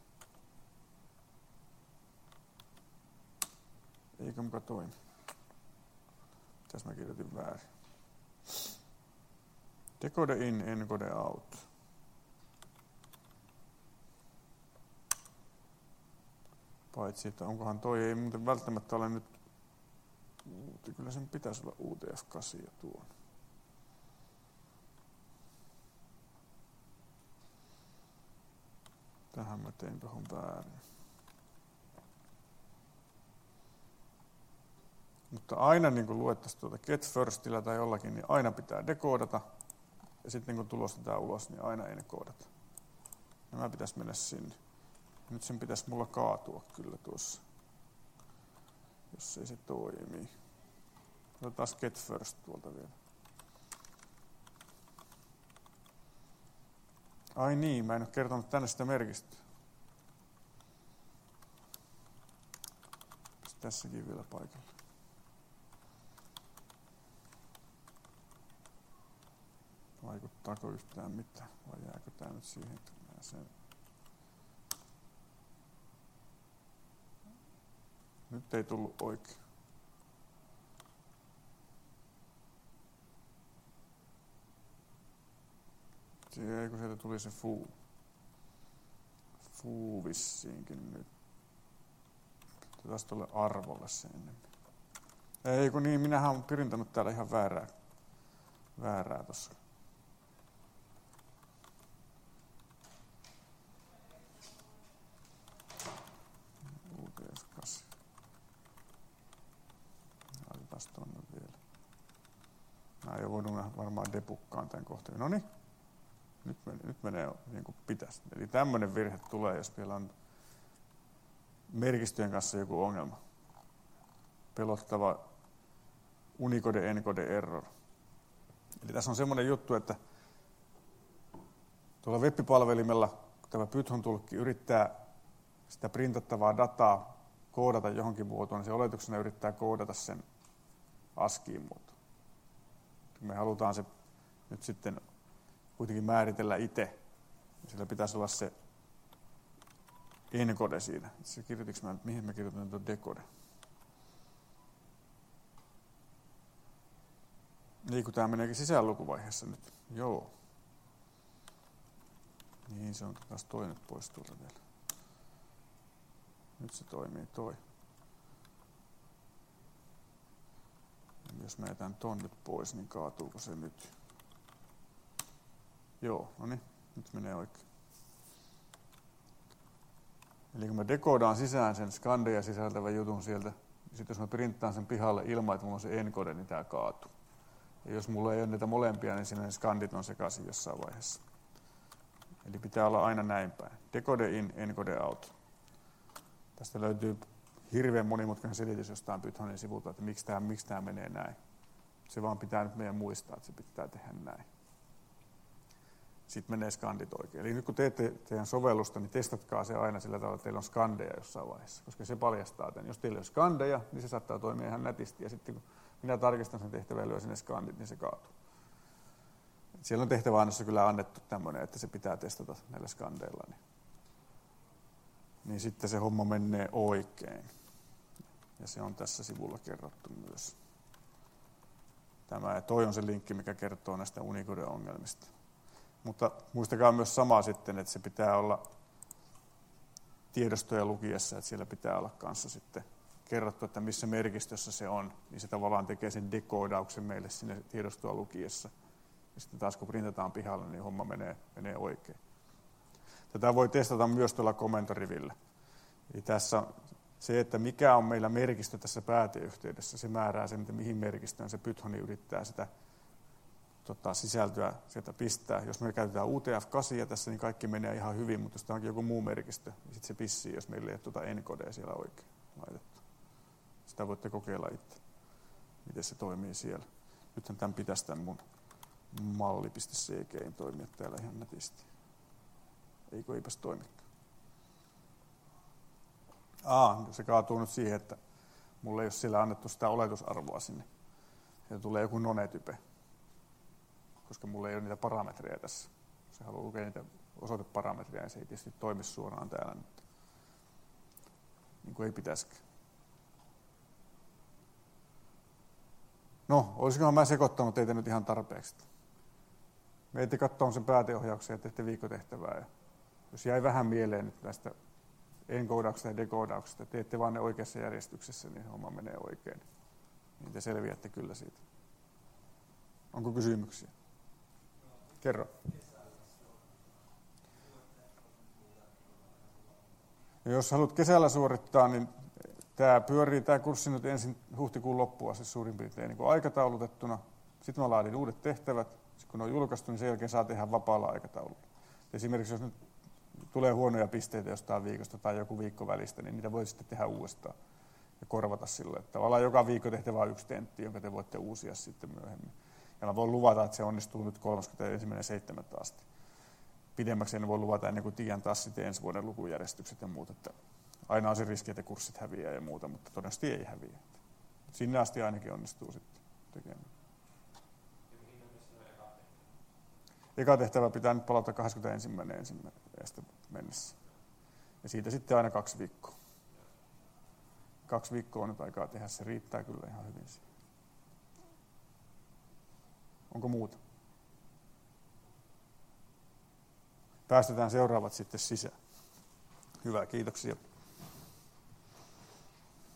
Eikä muka toimi. Tässä mä kirjoitin väärin. Decode in, encode out. Paitsi, että onkohan toi ei muuten välttämättä ole nyt, mutta kyllä sen pitäisi olla U T F kahdeksan ja tuon. Tähän mä tein tuohon väärin. Mutta aina niin kun luettaisiin tuota get firstillä tai jollakin, niin aina pitää dekoodata. Ja sitten kun tulostetaan ulos, niin aina enkoodata. Nämä pitäisi mennä sinne. Nyt sen pitäisi mulla kaatua kyllä tuossa, jos ei se toimi. Otetaan get first tuolta vielä. Ai niin, mä en ole kertonut tänne sitä merkistöä. Tässäkin vielä paikalla. Vaikuttaako yhtään mitään vai jääkö tää nyt siihen, että mä sen... Nyt ei tullut oikein. Eikö sieltä tuli se fuu? Fuu vissiinkin nyt. Taas tuolle arvolle se enemmän. Ei kun niin, minähän olen pirintänyt täällä ihan väärää. Väärää tossa. U T F kahdeksan. Laitetaan tonne vielä. Mä en ole voinut varmaan depukkaan tämän kohteen. Noniin. Nyt menee, nyt menee niin kuin pitäisi. Eli tämmöinen virhe tulee, jos vielä on merkistöjen kanssa joku ongelma. Pelottava unicode encode error. Eli tässä on semmoinen juttu, että tuolla web-palvelimella, kun tämä Python-tulkki yrittää sitä printattavaa dataa koodata johonkin muotoon, niin se oletuksena yrittää koodata sen ASCII-muotoon. Me halutaan se nyt sitten kuitenkin määritellä itse. Sillä pitäisi olla se encode siinä. Se kirjoitinko mä, mihin mä kirjoitin tuon decode? Niin, kun tää meneekin sisälukuvaiheessa nyt. Joo. Niin, se on taas toi nyt pois tuolta vielä. Nyt se toimii toi. Ja jos mä jätän ton nyt pois, niin kaatuuko se nyt? Joo, no niin, nyt menee oikein. Eli kun mä dekoodaan sisään sen skandeja sisältävän jutun sieltä, niin sitten jos mä printtaan sen pihalle ilman, että mulla on se encode, niin tää kaatuu. Ja jos mulla ei ole niitä molempia, niin siinä ne skandit on sekaisin jossain vaiheessa. Eli pitää olla aina näin päin. Decode in, encode out. Tästä löytyy hirveän monimutkainen selitys jostain Pythonin sivulta, että miksi tämä, miksi tämä menee näin. Se vaan pitää nyt meidän muistaa, että se pitää tehdä näin. Sitten menee skandit oikein. Eli nyt kun teette teidän sovellusta, niin testatkaa se aina sillä tavalla, että teillä on skandeja jossain vaiheessa, koska se paljastaa tämän. Jos teillä ei ole skandeja, niin se saattaa toimia ihan nätisti. Ja sitten kun minä tarkistan sen tehtävän ja lyön sinne skandit, niin se kaatuu. Et siellä on tehtäväannossa kyllä annettu tämmöinen, että se pitää testata näillä skandeilla. Niin, niin sitten se homma menee oikein. Ja se on tässä sivulla kerrottu myös. Tämä ja toi on se linkki, mikä kertoo näistä Unicode-ongelmista. Mutta muistakaa myös samaa sitten, että se pitää olla tiedostoja lukiessa, että siellä pitää olla kanssa sitten kerrottu, että missä merkistössä se on, niin se tavallaan tekee sen dekoodauksen meille sinne tiedostoa lukiessa. Ja sitten taas kun printataan pihalle, niin homma menee, menee oikein. Tätä voi testata myös tuolla komentorivillä. Eli tässä se, että mikä on meillä merkistö tässä pääteyhteydessä, se määrää sen, että mihin merkistöön se Pythoni yrittää sitä tota, sisältöä sieltä pistää. Jos me käytetään U T F kahdeksan tässä, niin kaikki menee ihan hyvin, mutta jos tämä onkin joku muu merkistö, niin sitten se pissii, jos meillä ei ole tuota encodea siellä oikein laitettu. Sitä voitte kokeilla itse, miten se toimii siellä. Nythän tämän pitäisi tämän mun malli.cg toimia täällä ihan nätisti. Eikö eipäs toimikaan. Aa, se kaatuu nyt siihen, että mulle ei ole siellä annettu sitä oletusarvoa sinne. Ja tulee joku nonetype, koska mulla ei ole niitä parametreja tässä. Se haluaa lukea niitä osoiteparametreja, niin se ei tietysti toimi suoraan täällä nyt. Niin kuin ei pitäisikään. No, olisikohan mä sekoittanut teitä nyt ihan tarpeeksi. Meitte katsomaan sen pääteohjauksen ja teette viikkotehtävää. Ja jos jäi vähän mieleen nyt näistä enkodauksesta ja dekodauksesta, teette vaan ne oikeassa järjestyksessä, niin homma menee oikein. Niin te selviätte kyllä siitä. Onko kysymyksiä? Kerro. Ja jos haluat kesällä suorittaa, niin tämä pyörii tämä kurssi nyt ensin huhtikuun loppuun asti suurin piirtein niin aikataulutettuna. Sitten mä laadin uudet tehtävät. Sitten kun ne on julkaistu, niin sen jälkeen saa tehdä vapaalla aikataululla. Esimerkiksi jos nyt tulee huonoja pisteitä jostain viikosta tai joku viikko välistä, niin niitä voi sitten tehdä uudestaan ja korvata sille. Että tavallaan joka viikko tehtävä on yksi tentti, jonka te voitte uusia sitten myöhemmin. Ja mä voin luvata, että se onnistuu nyt kolmaskymmenesensimmäinen seitsemättä asti. Pidemmäksi en voi luvata ennen kuin tiedän taas sitten ensi vuoden lukujärjestykset ja muut. Että aina on se riski, että kurssit häviää ja muuta, mutta todennäköisesti ei häviä. Sinne asti ainakin onnistuu sitten tekemään. Eka tehtävä pitää nyt palata kahdeskymmenesensimmäinen ensimmäistä mennessä. Ja siitä sitten aina kaksi viikkoa. Kaksi viikkoa on nyt aikaa tehdä, se riittää kyllä ihan hyvin. Onko muuta? Päästetään seuraavat sitten sisään. Hyvä, kiitoksia.